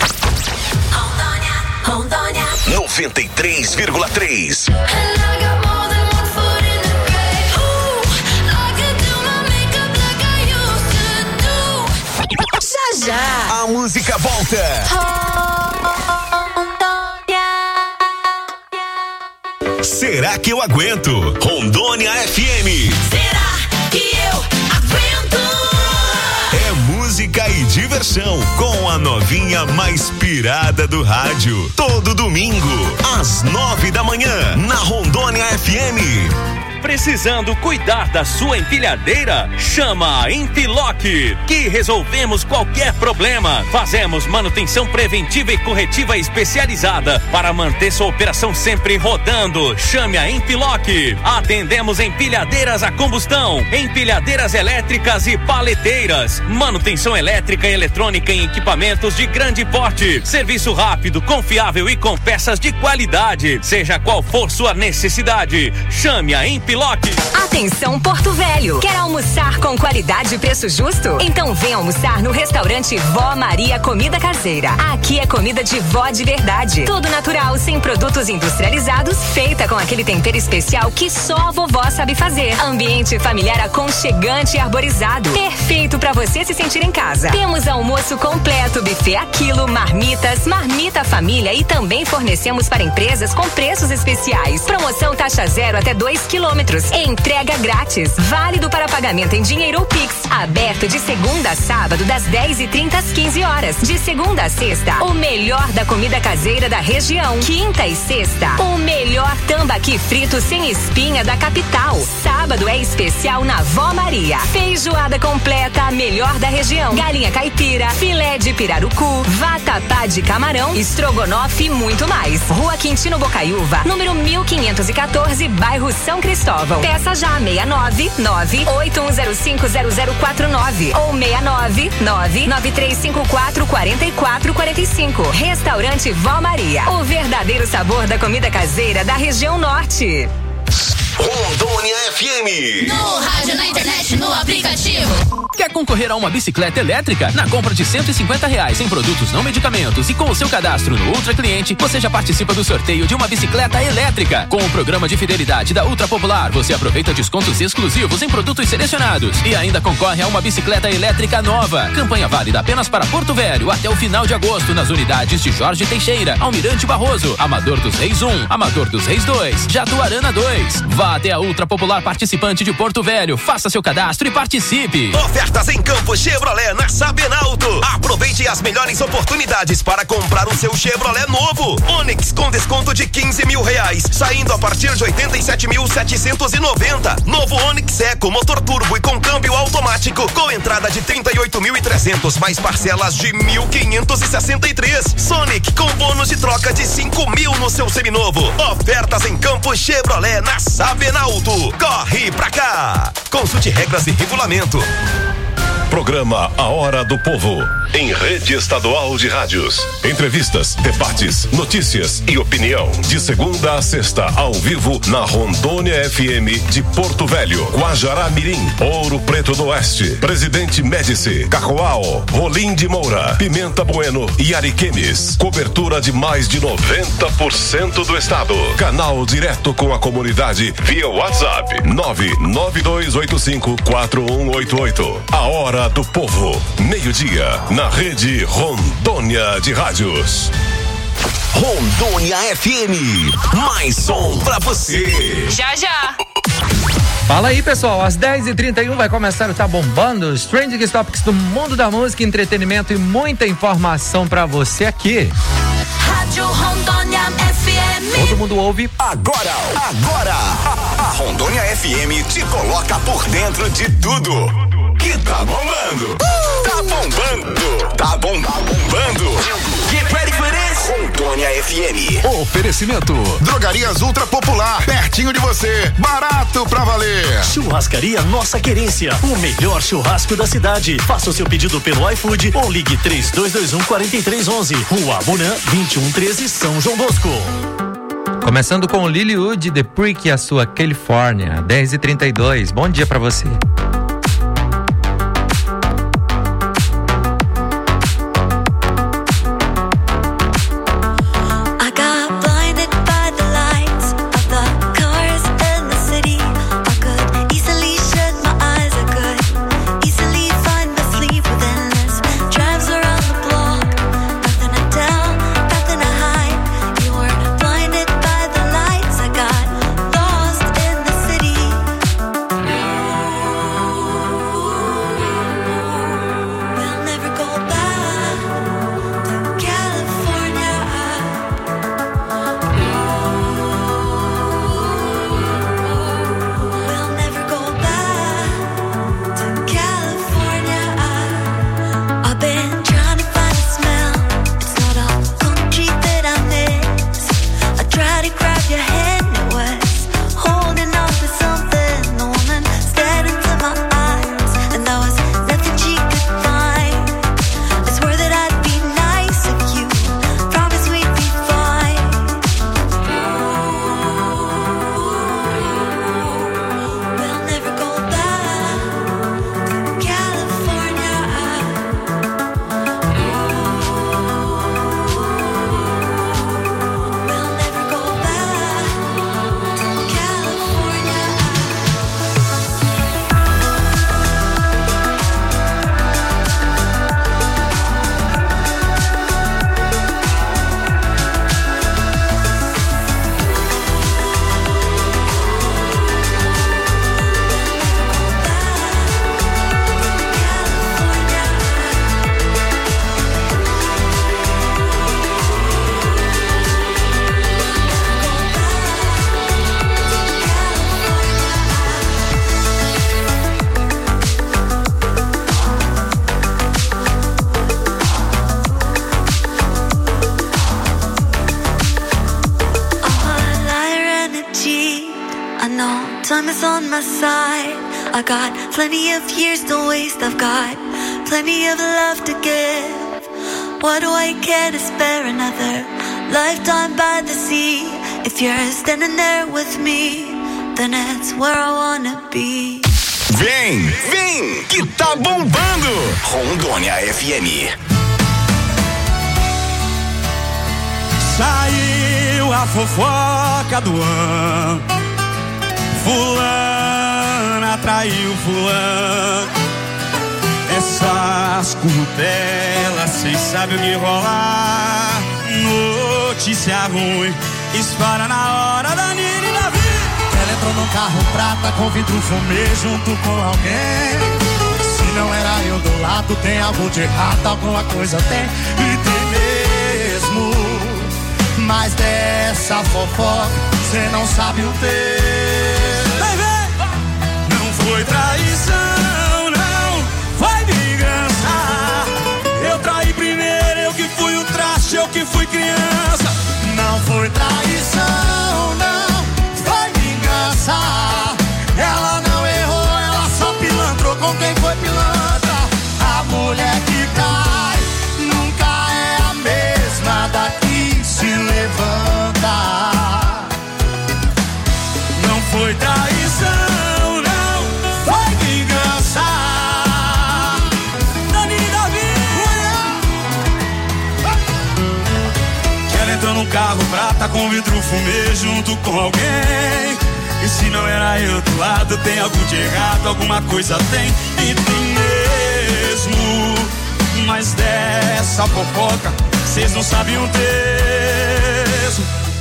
[SPEAKER 2] Rondônia 93,3.
[SPEAKER 5] Já.
[SPEAKER 2] A música volta. Será que eu aguento? Rondônia FM.
[SPEAKER 5] Será que eu aguento?
[SPEAKER 2] É música e diversão com a novinha mais pirada do rádio. Todo domingo, às 9 da manhã, na Rondônia FM.
[SPEAKER 6] Precisando cuidar da sua empilhadeira? Chama a Empiloc, que resolvemos qualquer problema. Fazemos manutenção preventiva e corretiva especializada para manter sua operação sempre rodando. Chame a Empiloc. Atendemos empilhadeiras a combustão, empilhadeiras elétricas e paleteiras, manutenção elétrica e eletrônica em equipamentos de grande porte. Serviço rápido, confiável e com peças de qualidade. Seja qual for sua necessidade, chame a Empiloc.
[SPEAKER 22] Atenção Porto Velho, quer almoçar com qualidade e preço justo? Então vem almoçar no restaurante Vó Maria Comida Caseira. Aqui é comida de vó de verdade, tudo natural, sem produtos industrializados, feita com aquele tempero especial que só a vovó sabe fazer. Ambiente familiar aconchegante e arborizado, perfeito para você se sentir em casa. Temos almoço completo, buffet a quilo, marmitas, marmita família e também fornecemos para empresas com preços especiais. Promoção taxa zero até 2 quilômetros. Entrega grátis. Válido para pagamento em dinheiro ou Pix. Aberto de segunda a sábado, das 10h30 às 15 horas. De segunda a sexta, o melhor da comida caseira da região. Quinta e sexta, o melhor tambaqui frito sem espinha da capital. Sábado é especial na Vó Maria. Feijoada completa, a melhor da região. Galinha caipira, filé de pirarucu, vatapá de camarão, estrogonofe e muito mais. Rua Quintino Bocaiúva, número 1514, bairro São Cristóvão. Peça já 699-8105-0049 ou 699-9354-4445. Restaurante Vó Maria, o verdadeiro sabor da comida caseira da região norte.
[SPEAKER 2] Rondônia FM.
[SPEAKER 5] No rádio, na internet, no aplicativo.
[SPEAKER 7] Quer concorrer a uma bicicleta elétrica? Na compra de R$150 em produtos não medicamentos e com o seu cadastro no Ultra Cliente, você já participa do sorteio de uma bicicleta elétrica. Com o programa de fidelidade da Ultra Popular, você aproveita descontos exclusivos em produtos selecionados e ainda concorre a uma bicicleta elétrica nova. Campanha válida apenas para Porto Velho até o final de agosto nas unidades de Jorge Teixeira, Almirante Barroso, Amador dos Reis 1, Amador dos Reis 2, Jatuarana 2. Vá até a Ultra Popular participante de Porto Velho, faça seu cadastro e participe.
[SPEAKER 2] Ofertas em Campo Chevrolet na Sabenalto. Aproveite as melhores oportunidades para comprar o seu Chevrolet novo. Onix com desconto de R$15 mil, saindo a partir de 87.790. Novo Onix Eco, motor turbo e com câmbio automático, com entrada de 38.300 mais parcelas de 1.563. Sonic com bônus de troca de 5 mil no seu seminovo. Ofertas em Campo Chevrolet na Sabenalto. Corre pra cá. Consulte regras e regulamento.
[SPEAKER 23] Programa A Hora do Povo, em rede estadual de rádios. Entrevistas, debates, notícias e opinião. De segunda a sexta, ao vivo, na Rondônia FM de Porto Velho, Guajará Mirim, Ouro Preto do Oeste, Presidente Médici, Cacoal, Rolim de Moura, Pimenta Bueno e Ariquemes. Cobertura de mais de 90% do estado. Canal direto com a comunidade via WhatsApp 992854188. A Hora do Povo, meio-dia, na na rede Rondônia de Rádios.
[SPEAKER 8] Rondônia FM, mais som pra você.
[SPEAKER 5] Já.
[SPEAKER 4] Fala aí, pessoal, às 10h31 vai começar o Tá Bombando, os Trending Topics do mundo da música, entretenimento e muita informação pra você aqui.
[SPEAKER 5] Rádio Rondônia FM.
[SPEAKER 4] Todo mundo ouve
[SPEAKER 8] agora. A Rondônia FM te coloca por dentro de tudo que tá bombando. Tá bombando. Get ready for this. Rondônia FM.
[SPEAKER 16] Oferecimento. Drogarias Ultra Popular, pertinho de você. Barato pra valer.
[SPEAKER 9] Churrascaria Nossa Querência, o melhor churrasco da cidade. Faça o seu pedido pelo iFood ou ligue 3221-4311. Rua Abunã, 2113, São João Bosco.
[SPEAKER 4] Começando com o Lilywood, The Prick, a sua Califórnia, 10h32. Bom dia pra você.
[SPEAKER 10] I got plenty of years to waste. I've got plenty of love to give. What do I care to spare another lifetime by the sea? If you're standing there with me, then it's where I wanna be.
[SPEAKER 8] Vem, que tá bombando. Rondônia FM.
[SPEAKER 11] Saiu a fofoca do ano. Fulana traiu fulano. Essas curtelas, cês sabem o que rolar. Notícia ruim, espalha na hora da Nina e da vida. Ela entrou num carro prata com vidro fumê junto com alguém. Se não era eu do lado, tem algo de errado, alguma coisa tem. E tem mesmo. Mas dessa fofoca, cê não sabe o texto. Não foi traição, não foi vingança. Eu traí primeiro, eu que fui o traste, eu que fui criança. Não foi traição, não foi vingança. Ela não errou, ela só pilantrou com quem foi pilantra. A mulher que cai nunca é a mesma daqui se levanta. Não foi traição, não foi vingança. Dani e Davi. Ela entrou num carro prata com vidro fumê junto com alguém. E se não era eu do lado, tem algo de errado, alguma coisa tem. E tem mesmo.
[SPEAKER 1] Mas dessa fofoca vocês não sabem um terço.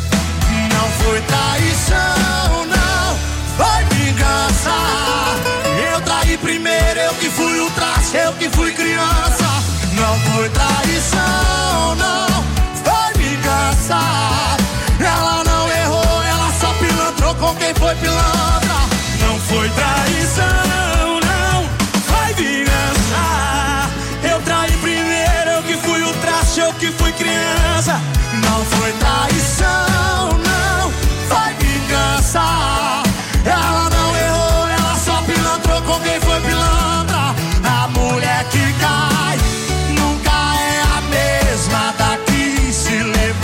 [SPEAKER 1] Não foi traição, não, foi vingança. Eu traí primeiro, eu que fui o traste, eu que fui criança. Não foi traição, não, foi vingança. Ela não errou, ela só pilantrou com quem foi pilantra. Não foi traição, não, foi vingança. Eu traí primeiro, eu que fui o traste, eu que fui criança. Não foi traição, não, foi vingança. Ela não errou, ela só pilantrou com quem foi pilantra. A mulher que cai nunca é a mesma daqui se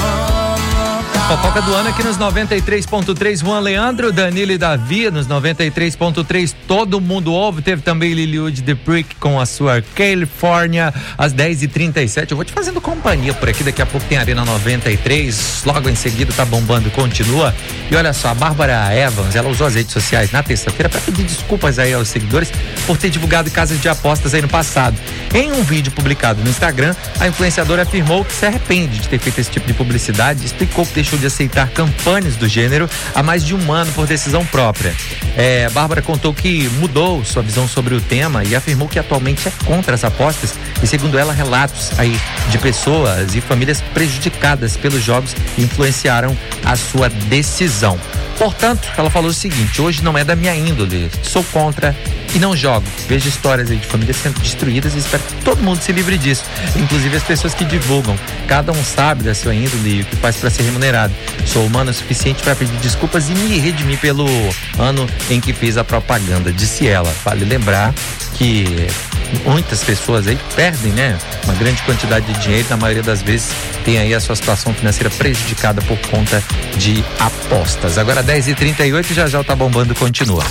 [SPEAKER 1] levanta.
[SPEAKER 4] Fofoca do ano aqui nos 93.3, Juan Leandro, Danilo e Davi, nos 93.3, todo mundo ouve. Teve também Lilywood The Prick com a sua California, às 10h37. Eu vou te fazendo companhia por aqui, daqui a pouco tem Arena 93, logo em seguida Tá Bombando continua. E olha só, a Bárbara Evans, ela usou as redes sociais na terça-feira para pedir desculpas aí aos seguidores por ter divulgado casas de apostas aí no passado. Em um vídeo publicado no Instagram, a influenciadora afirmou que se arrepende de ter feito esse tipo de publicidade e explicou que deixou de aceitar campanhas do gênero há mais de um ano por decisão própria. Bárbara contou que mudou sua visão sobre o tema e afirmou que atualmente é contra as apostas e, segundo ela, relatos aí de pessoas e famílias prejudicadas pelos jogos influenciaram a sua decisão. Portanto, ela falou o seguinte: hoje não é da minha índole, sou contra e não jogo. Vejo histórias aí de famílias sendo destruídas e espero que todo mundo se livre disso, inclusive as pessoas que divulgam. Cada um sabe da sua índole e o que faz para ser remunerado. Sou humano o suficiente para pedir desculpas e me redimir pelo ano em que fiz a propaganda, disse ela. Vale lembrar que muitas pessoas aí perdem, né, uma grande quantidade de dinheiro, na maioria das vezes tem aí a sua situação financeira prejudicada por conta de apostas. Agora 10h38, já o Tá Bombando continua.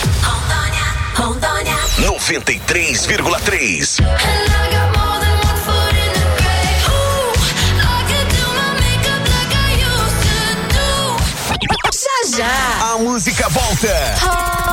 [SPEAKER 8] Rondônia 93,3.
[SPEAKER 5] Já.
[SPEAKER 8] A música volta.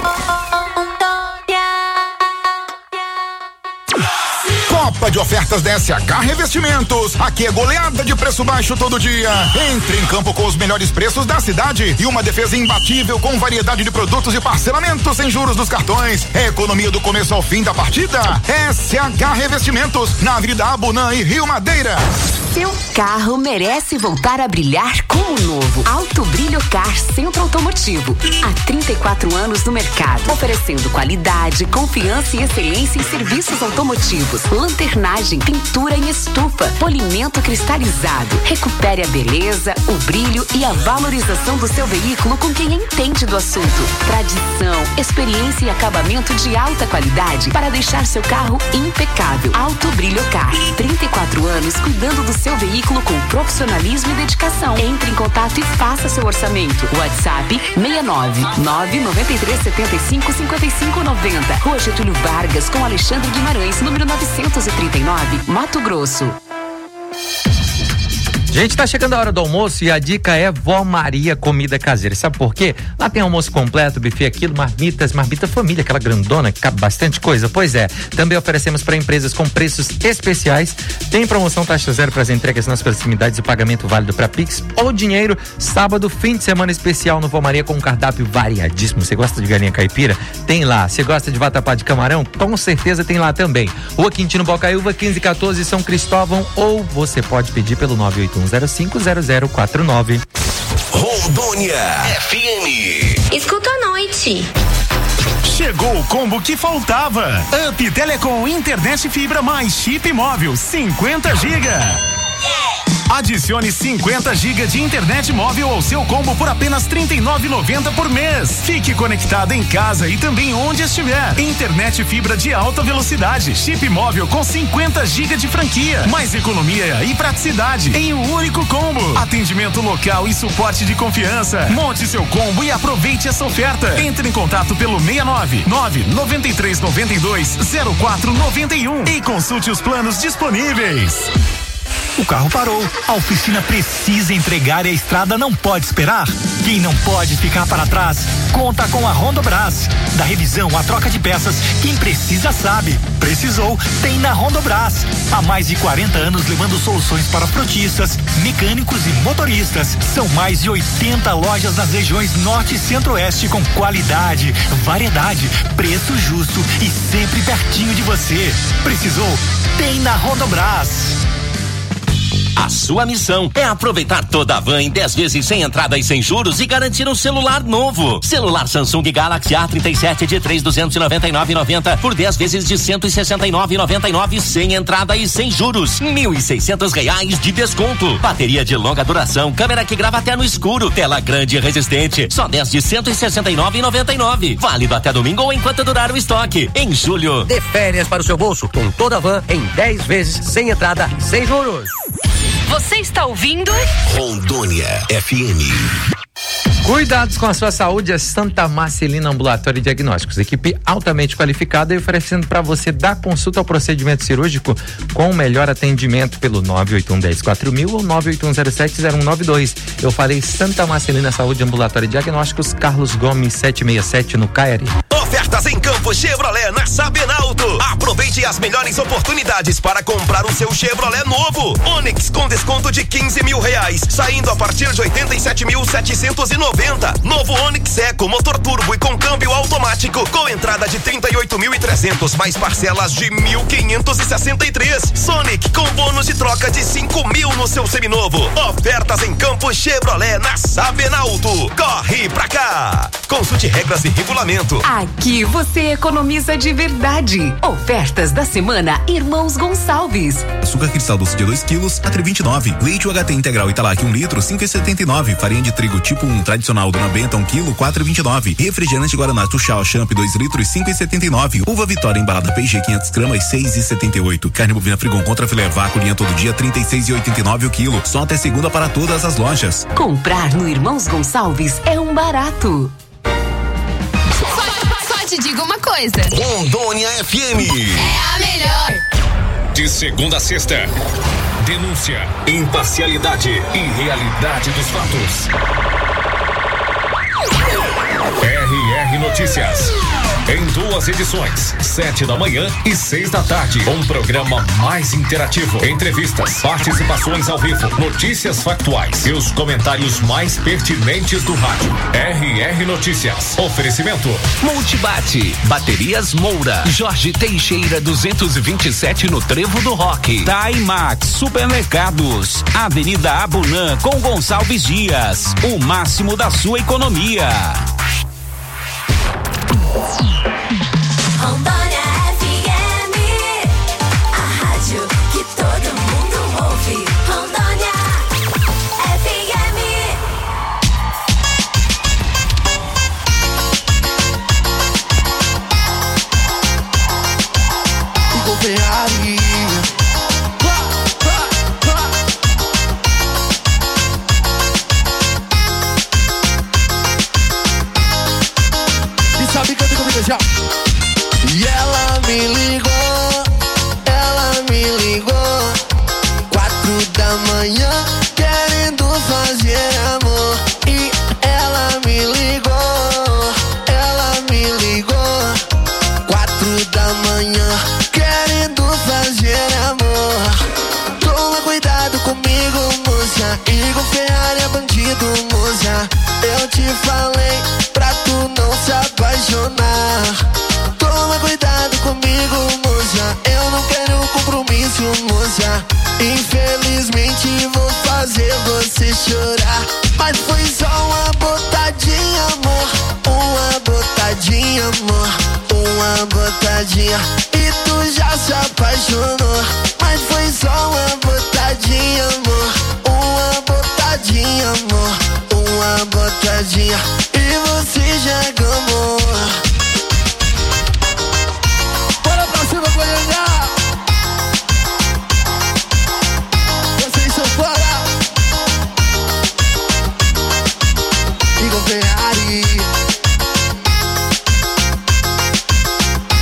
[SPEAKER 16] Copa de ofertas da SH Revestimentos. Aqui é goleada de preço baixo todo dia. Entre em campo com os melhores preços da cidade e uma defesa imbatível com variedade de produtos e parcelamentos sem juros dos cartões. É economia do começo ao fim da partida. SH Revestimentos, na Avenida Abunã e Rio Madeira.
[SPEAKER 22] Seu carro merece voltar a brilhar como novo. Alto Brilho Car Centro Automotivo. Há 34 anos no mercado, oferecendo qualidade, confiança e excelência em serviços automotivos. Lanternagem, pintura em estufa, polimento cristalizado. Recupere a beleza, o brilho e a valorização do seu veículo com quem entende do assunto. Tradição, experiência e acabamento de alta qualidade para deixar seu carro impecável. Alto Brilho Car. 34 anos cuidando do seu veículo com profissionalismo e dedicação. Entre em contato e faça seu orçamento. WhatsApp 69993755590. Rua Getúlio Vargas com Alexandre Guimarães, número 939, Mato Grosso.
[SPEAKER 4] Gente, tá chegando a hora do almoço e a dica é Vó Maria Comida Caseira. Sabe por quê? Lá tem almoço completo, buffet aquilo, marmita família, aquela grandona que cabe bastante coisa. Pois é, também oferecemos para empresas com preços especiais. Tem promoção taxa zero para as entregas nas proximidades e pagamento válido para Pix ou dinheiro. Sábado, fim de semana especial no Vó Maria com um cardápio variadíssimo. Você gosta de galinha caipira? Tem lá. Você gosta de vatapá de camarão? Com certeza tem lá também. Rua Quintino Bocaiúva, 1514, São Cristóvão, ou você pode pedir pelo 981050049.
[SPEAKER 8] Rondônia FM.
[SPEAKER 5] Escuta à noite.
[SPEAKER 19] Chegou o combo que faltava. Up Telecom Internet Fibra mais chip móvel 50 GB. Adicione 50 GB de internet móvel ao seu combo por apenas R$ 39,90 por mês. Fique conectado em casa e também onde estiver. Internet fibra de alta velocidade, chip móvel com 50 GB de franquia, mais economia e praticidade em um único combo. Atendimento local e suporte de confiança. Monte seu combo e aproveite essa oferta. Entre em contato pelo 69993920491 e consulte os planos disponíveis.
[SPEAKER 13] o carro parou. A oficina precisa entregar e a estrada não pode esperar. Quem não pode ficar para trás, conta com a Rondobras. Da revisão à troca de peças, quem precisa sabe. Precisou, tem na Rondobras. Há mais de 40 anos levando soluções para frotistas, mecânicos e motoristas. São mais de 80 lojas nas regiões Norte e Centro-Oeste com qualidade, variedade, preço justo e sempre pertinho de você. Precisou? Tem na Rondobras.
[SPEAKER 15] A sua missão é aproveitar toda a van em 10 vezes sem entrada e sem juros e garantir um celular novo. Celular Samsung Galaxy A37 de 3.299,90 por 10 vezes de 169,99 sem entrada e sem juros. R$1.600 de desconto. Bateria de longa duração, câmera que grava até no escuro, tela grande e resistente. Só 10 de 169,99. Válido até domingo ou enquanto durar o estoque. Em julho.
[SPEAKER 18] Dê férias para o seu bolso com toda a van em 10 vezes sem entrada e sem juros.
[SPEAKER 22] Você está ouvindo?
[SPEAKER 23] Rondônia FM.
[SPEAKER 4] Cuidados com a sua saúde é Santa Marcelina Ambulatório e Diagnósticos. Equipe altamente qualificada e oferecendo para você dar consulta ao procedimento cirúrgico com o melhor atendimento pelo 981104000 ou 981070192. Eu falei Santa Marcelina Saúde Ambulatório e Diagnósticos, Carlos Gomes 767 no Caeri.
[SPEAKER 2] Ofertas em Campo Chevrolet na Sabenalto. Aproveite as melhores oportunidades para comprar o seu Chevrolet novo. Onix com desconto de R$15 mil, saindo a partir de 87.790. Novo Onix Eco, motor turbo e com câmbio automático, com entrada de 38.300 mais parcelas de 1.563. Sonic com bônus de troca de 5 mil no seu seminovo. Ofertas em Campo Chevrolet na Sabenalto. Corre pra cá. Consulte regras e regulamento.
[SPEAKER 24] Aqui você economiza de verdade. Ofertas da semana Irmãos Gonçalves.
[SPEAKER 25] Açúcar cristal doce de 2 quilos a R$3,29. Leite UHT integral Italac 1 litro, R$5,79. Farinha de trigo tipo 1 tradicional Dona Benta 1 quilo, R$4,29. Refrigerante Guaraná Tuxal Champ 2 litros, R$5,79. Uva Vitória embalada P&G 500 gramas, R$6,78. Carne bovina Frigon contra filé vácuo linha todo dia, R$36,89 o quilo. Só até segunda para todas as lojas.
[SPEAKER 24] Comprar no Irmãos Gonçalves é um barato.
[SPEAKER 5] Só te digo uma coisa.
[SPEAKER 2] Rondônia FM.
[SPEAKER 5] É a melhor.
[SPEAKER 17] De segunda a sexta. Denúncia, imparcialidade e realidade dos fatos. RR Notícias. Em 2 edições, 7 da manhã e 6 da tarde. Um programa mais interativo. Entrevistas, participações ao vivo, notícias factuais e os comentários mais pertinentes do rádio. RR Notícias. Oferecimento.
[SPEAKER 6] Multibate. Baterias Moura. Jorge Teixeira 227 no Trevo do Rock.
[SPEAKER 26] Taimax Supermercados. Avenida Abunã com Gonçalves Dias. O máximo da sua economia.
[SPEAKER 10] Rondônia FM, a rádio que todo mundo ouve. Rondônia FM.
[SPEAKER 1] Igor Ferrari. E sabe, canta comigo já. E ela me ligou 4 da manhã, querendo fazer amor. E ela me ligou 4 da manhã, querendo fazer amor. Toma cuidado comigo, moça. Igor Ferrari é bandido, moça. Eu te falei pra tu não se apaixonar. Toma cuidado comigo, moça. Eu não quero compromisso, moça. Infelizmente vou fazer você chorar. Mas foi só uma botadinha, amor. Uma botadinha, amor. Uma botadinha. E tu já se apaixonou. Mas foi só uma botadinha, amor. Uma botadinha, amor. Uma botadinha. E você já gamou. Bora pra cima, Goiânia! Vocês são fora! Igor Ferrari.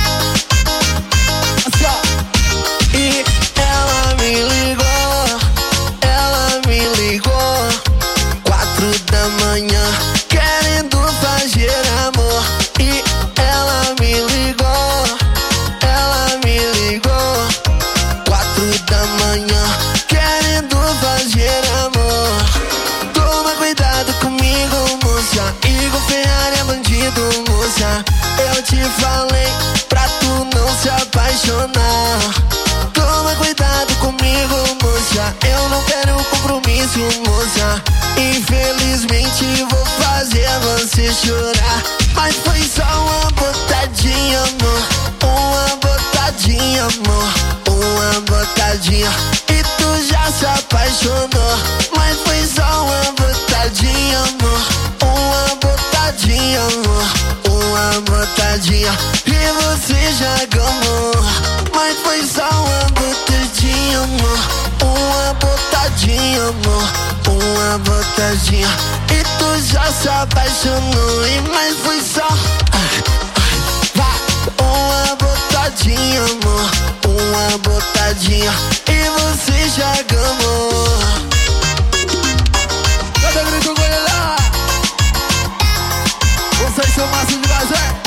[SPEAKER 1] E ela me ligou Infelizmente vou fazer você chorar, mas foi só uma botadinha, amor. Uma botadinha, amor. Uma botadinha. E tu já se apaixonou, mas foi só uma botadinha, amor. Uma botadinha, amor. Uma botadinha. E você já gamou, mas foi só uma botadinha, amor. Uma botadinha, amor. Uma botadinha. E tu já se apaixonou, mas foi só uma botadinha, amor. Uma botadinha. E você já gamou. Cada grito com ele lá. Vocês são massa demais, é?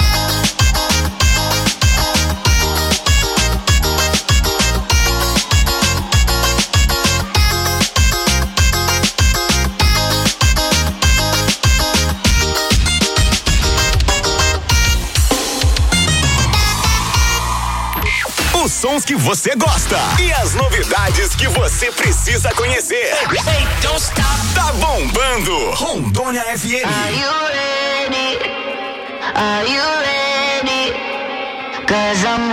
[SPEAKER 8] Os sons que você gosta e as novidades que você precisa conhecer. Hey, don't stop. Tá bombando. Rondônia FM.
[SPEAKER 10] Are you ready? Are you ready? 'Cause I'm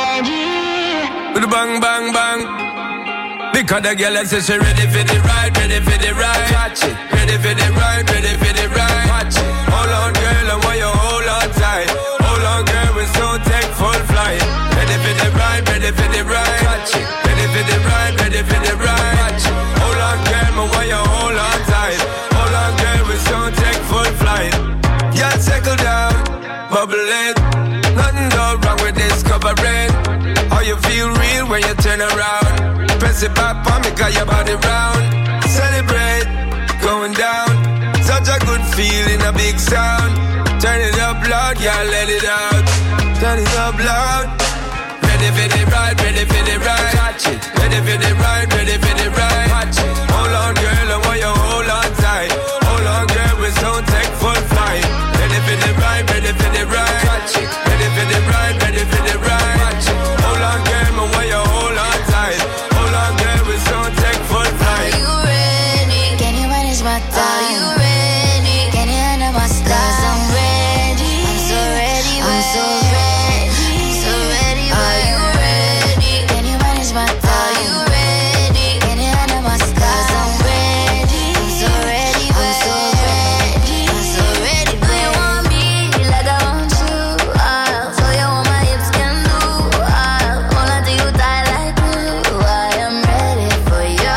[SPEAKER 10] ready.
[SPEAKER 3] With the bang, bang, bang. Because the girl says she ready for the ride, ready for the ride. Watch it. Ready for the ride, ready for the ride. Watch it. Hold on, girl, I want you hold on tight. Hold on, girl, we so take full flight. Ready for the ride, ready for the ride. Watch it. Ready for the ride, ready for the ride. Watch it. Hold on, girl, I want you hold on tight. Hold on, girl, we so take full flight. Yeah, settle down, bubble it. Nothing wrong with discovering how you feel real when you turn around. Press it back on me, cause your body round. Celebrate, going down. Such a good feeling, a big sound. Turn it up loud, yeah, let it out. Turn it up loud. Ready for the ride, ready for the ride. Watch it. Ready for the ride, ready for the ride. Watch it. Hold on, girl, I want you hold on tight. Hold on, girl, we so take full flight. Ready for the ride, ready for the ride. Watch it. Ready for the ride, ready for the ride. Watch it. Hold on, girl, I want you hold on tight. Hold on, girl, we so take full flight.
[SPEAKER 10] Are you ready? Can you manage my time? Are you ready? Can you handle my style? 'Cause I'm ready. I'm so ready. I'm so ready. I'm so ready. Are you ready? Can you manage my time? Are you ready? Can you handle my style? 'Cause I'm ready. I'm so ready. I'm so ready. I'm so ready. Do you want me like I want you? So you want my hips can do? Hold on to you tight like glue. I am ready for you.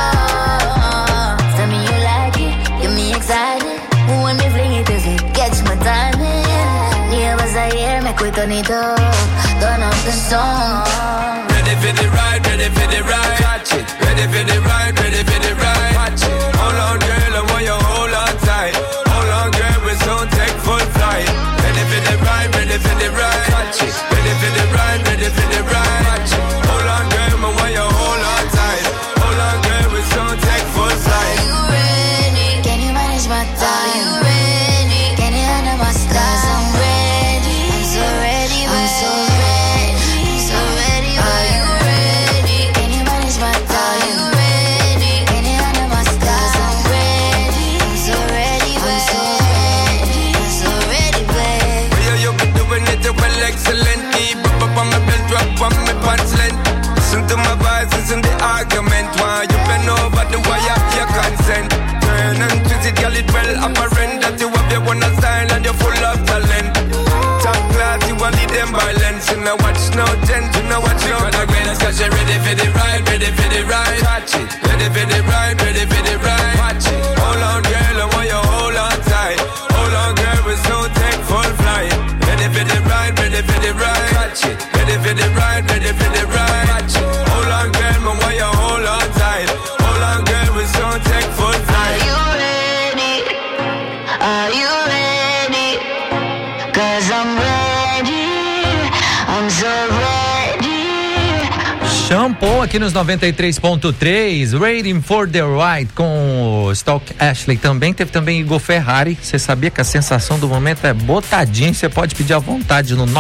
[SPEAKER 10] Tell me you like it, get me excited. When me fling it, does it catch my timing? Yeah, was I here, me quit on it all. Turn up the song.
[SPEAKER 3] Ready for the ride, ready for the ride. Watch it. Ready for the ride, ready for the ride. Watch it. Hold on, girl, I want you hold on tight. Hold on, girl, we so take full flight. Ready for the ride, ready for the ride. Watch it. Ready for the ride, ready for the ride. Watch it. Hold on, girl, I want you hold on tight. Hold on, girl, we so take full flight.
[SPEAKER 10] Are you ready? Can you manage my time? Are you ready? Can you handle my style? 'Cause I'm ready. I'm so ready. I'm so ready. I'm so ready. Are you ready? Can you manage my time? Are you ready? Can you handle my style? 'Cause I'm ready. I'm so ready. I'm so ready. I'm so ready, babe.
[SPEAKER 3] Yeah, you be doing it well, excellent. Keep up on my belt, drop on my pants length. Listen to my voice, listen the argument. Why you bend over the wire, your consent. Turn and twist it, girl, it well apparent that you have your one style and you're full of talent. Top class, you will lead them violence. You know watch no gent, you know watch no greatness. 'Cause you're ready for the ride, ready for the ride. Watch it. Ready for the ride, ready for the ride. Watch it. Hold on, girl, I want you hold on tight. Hold on, girl, we so take full flight. Ready for the ride, ready for the ride. Watch it. Ready for the ride, ready for the ride. Watch it. Hold on, girl, I want you hold on tight. Hold on, girl, we so take full flight.
[SPEAKER 10] Are you ready? Are you ready? 'Cause I'm ready. I'm so ready.
[SPEAKER 4] Ou aqui nos 93.3, Waiting for the Right com o Stock Ashley também. Teve também Igor Ferrari. Você sabia que a sensação do momento é botadinho? Você pode pedir à vontade no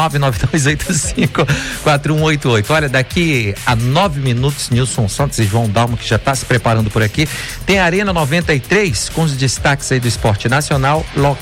[SPEAKER 4] 99285-4188. Olha, daqui a 9 minutos, Nilson Santos e João Dalmo, que já está se preparando por aqui. Tem Arena 93 com os destaques aí do esporte nacional,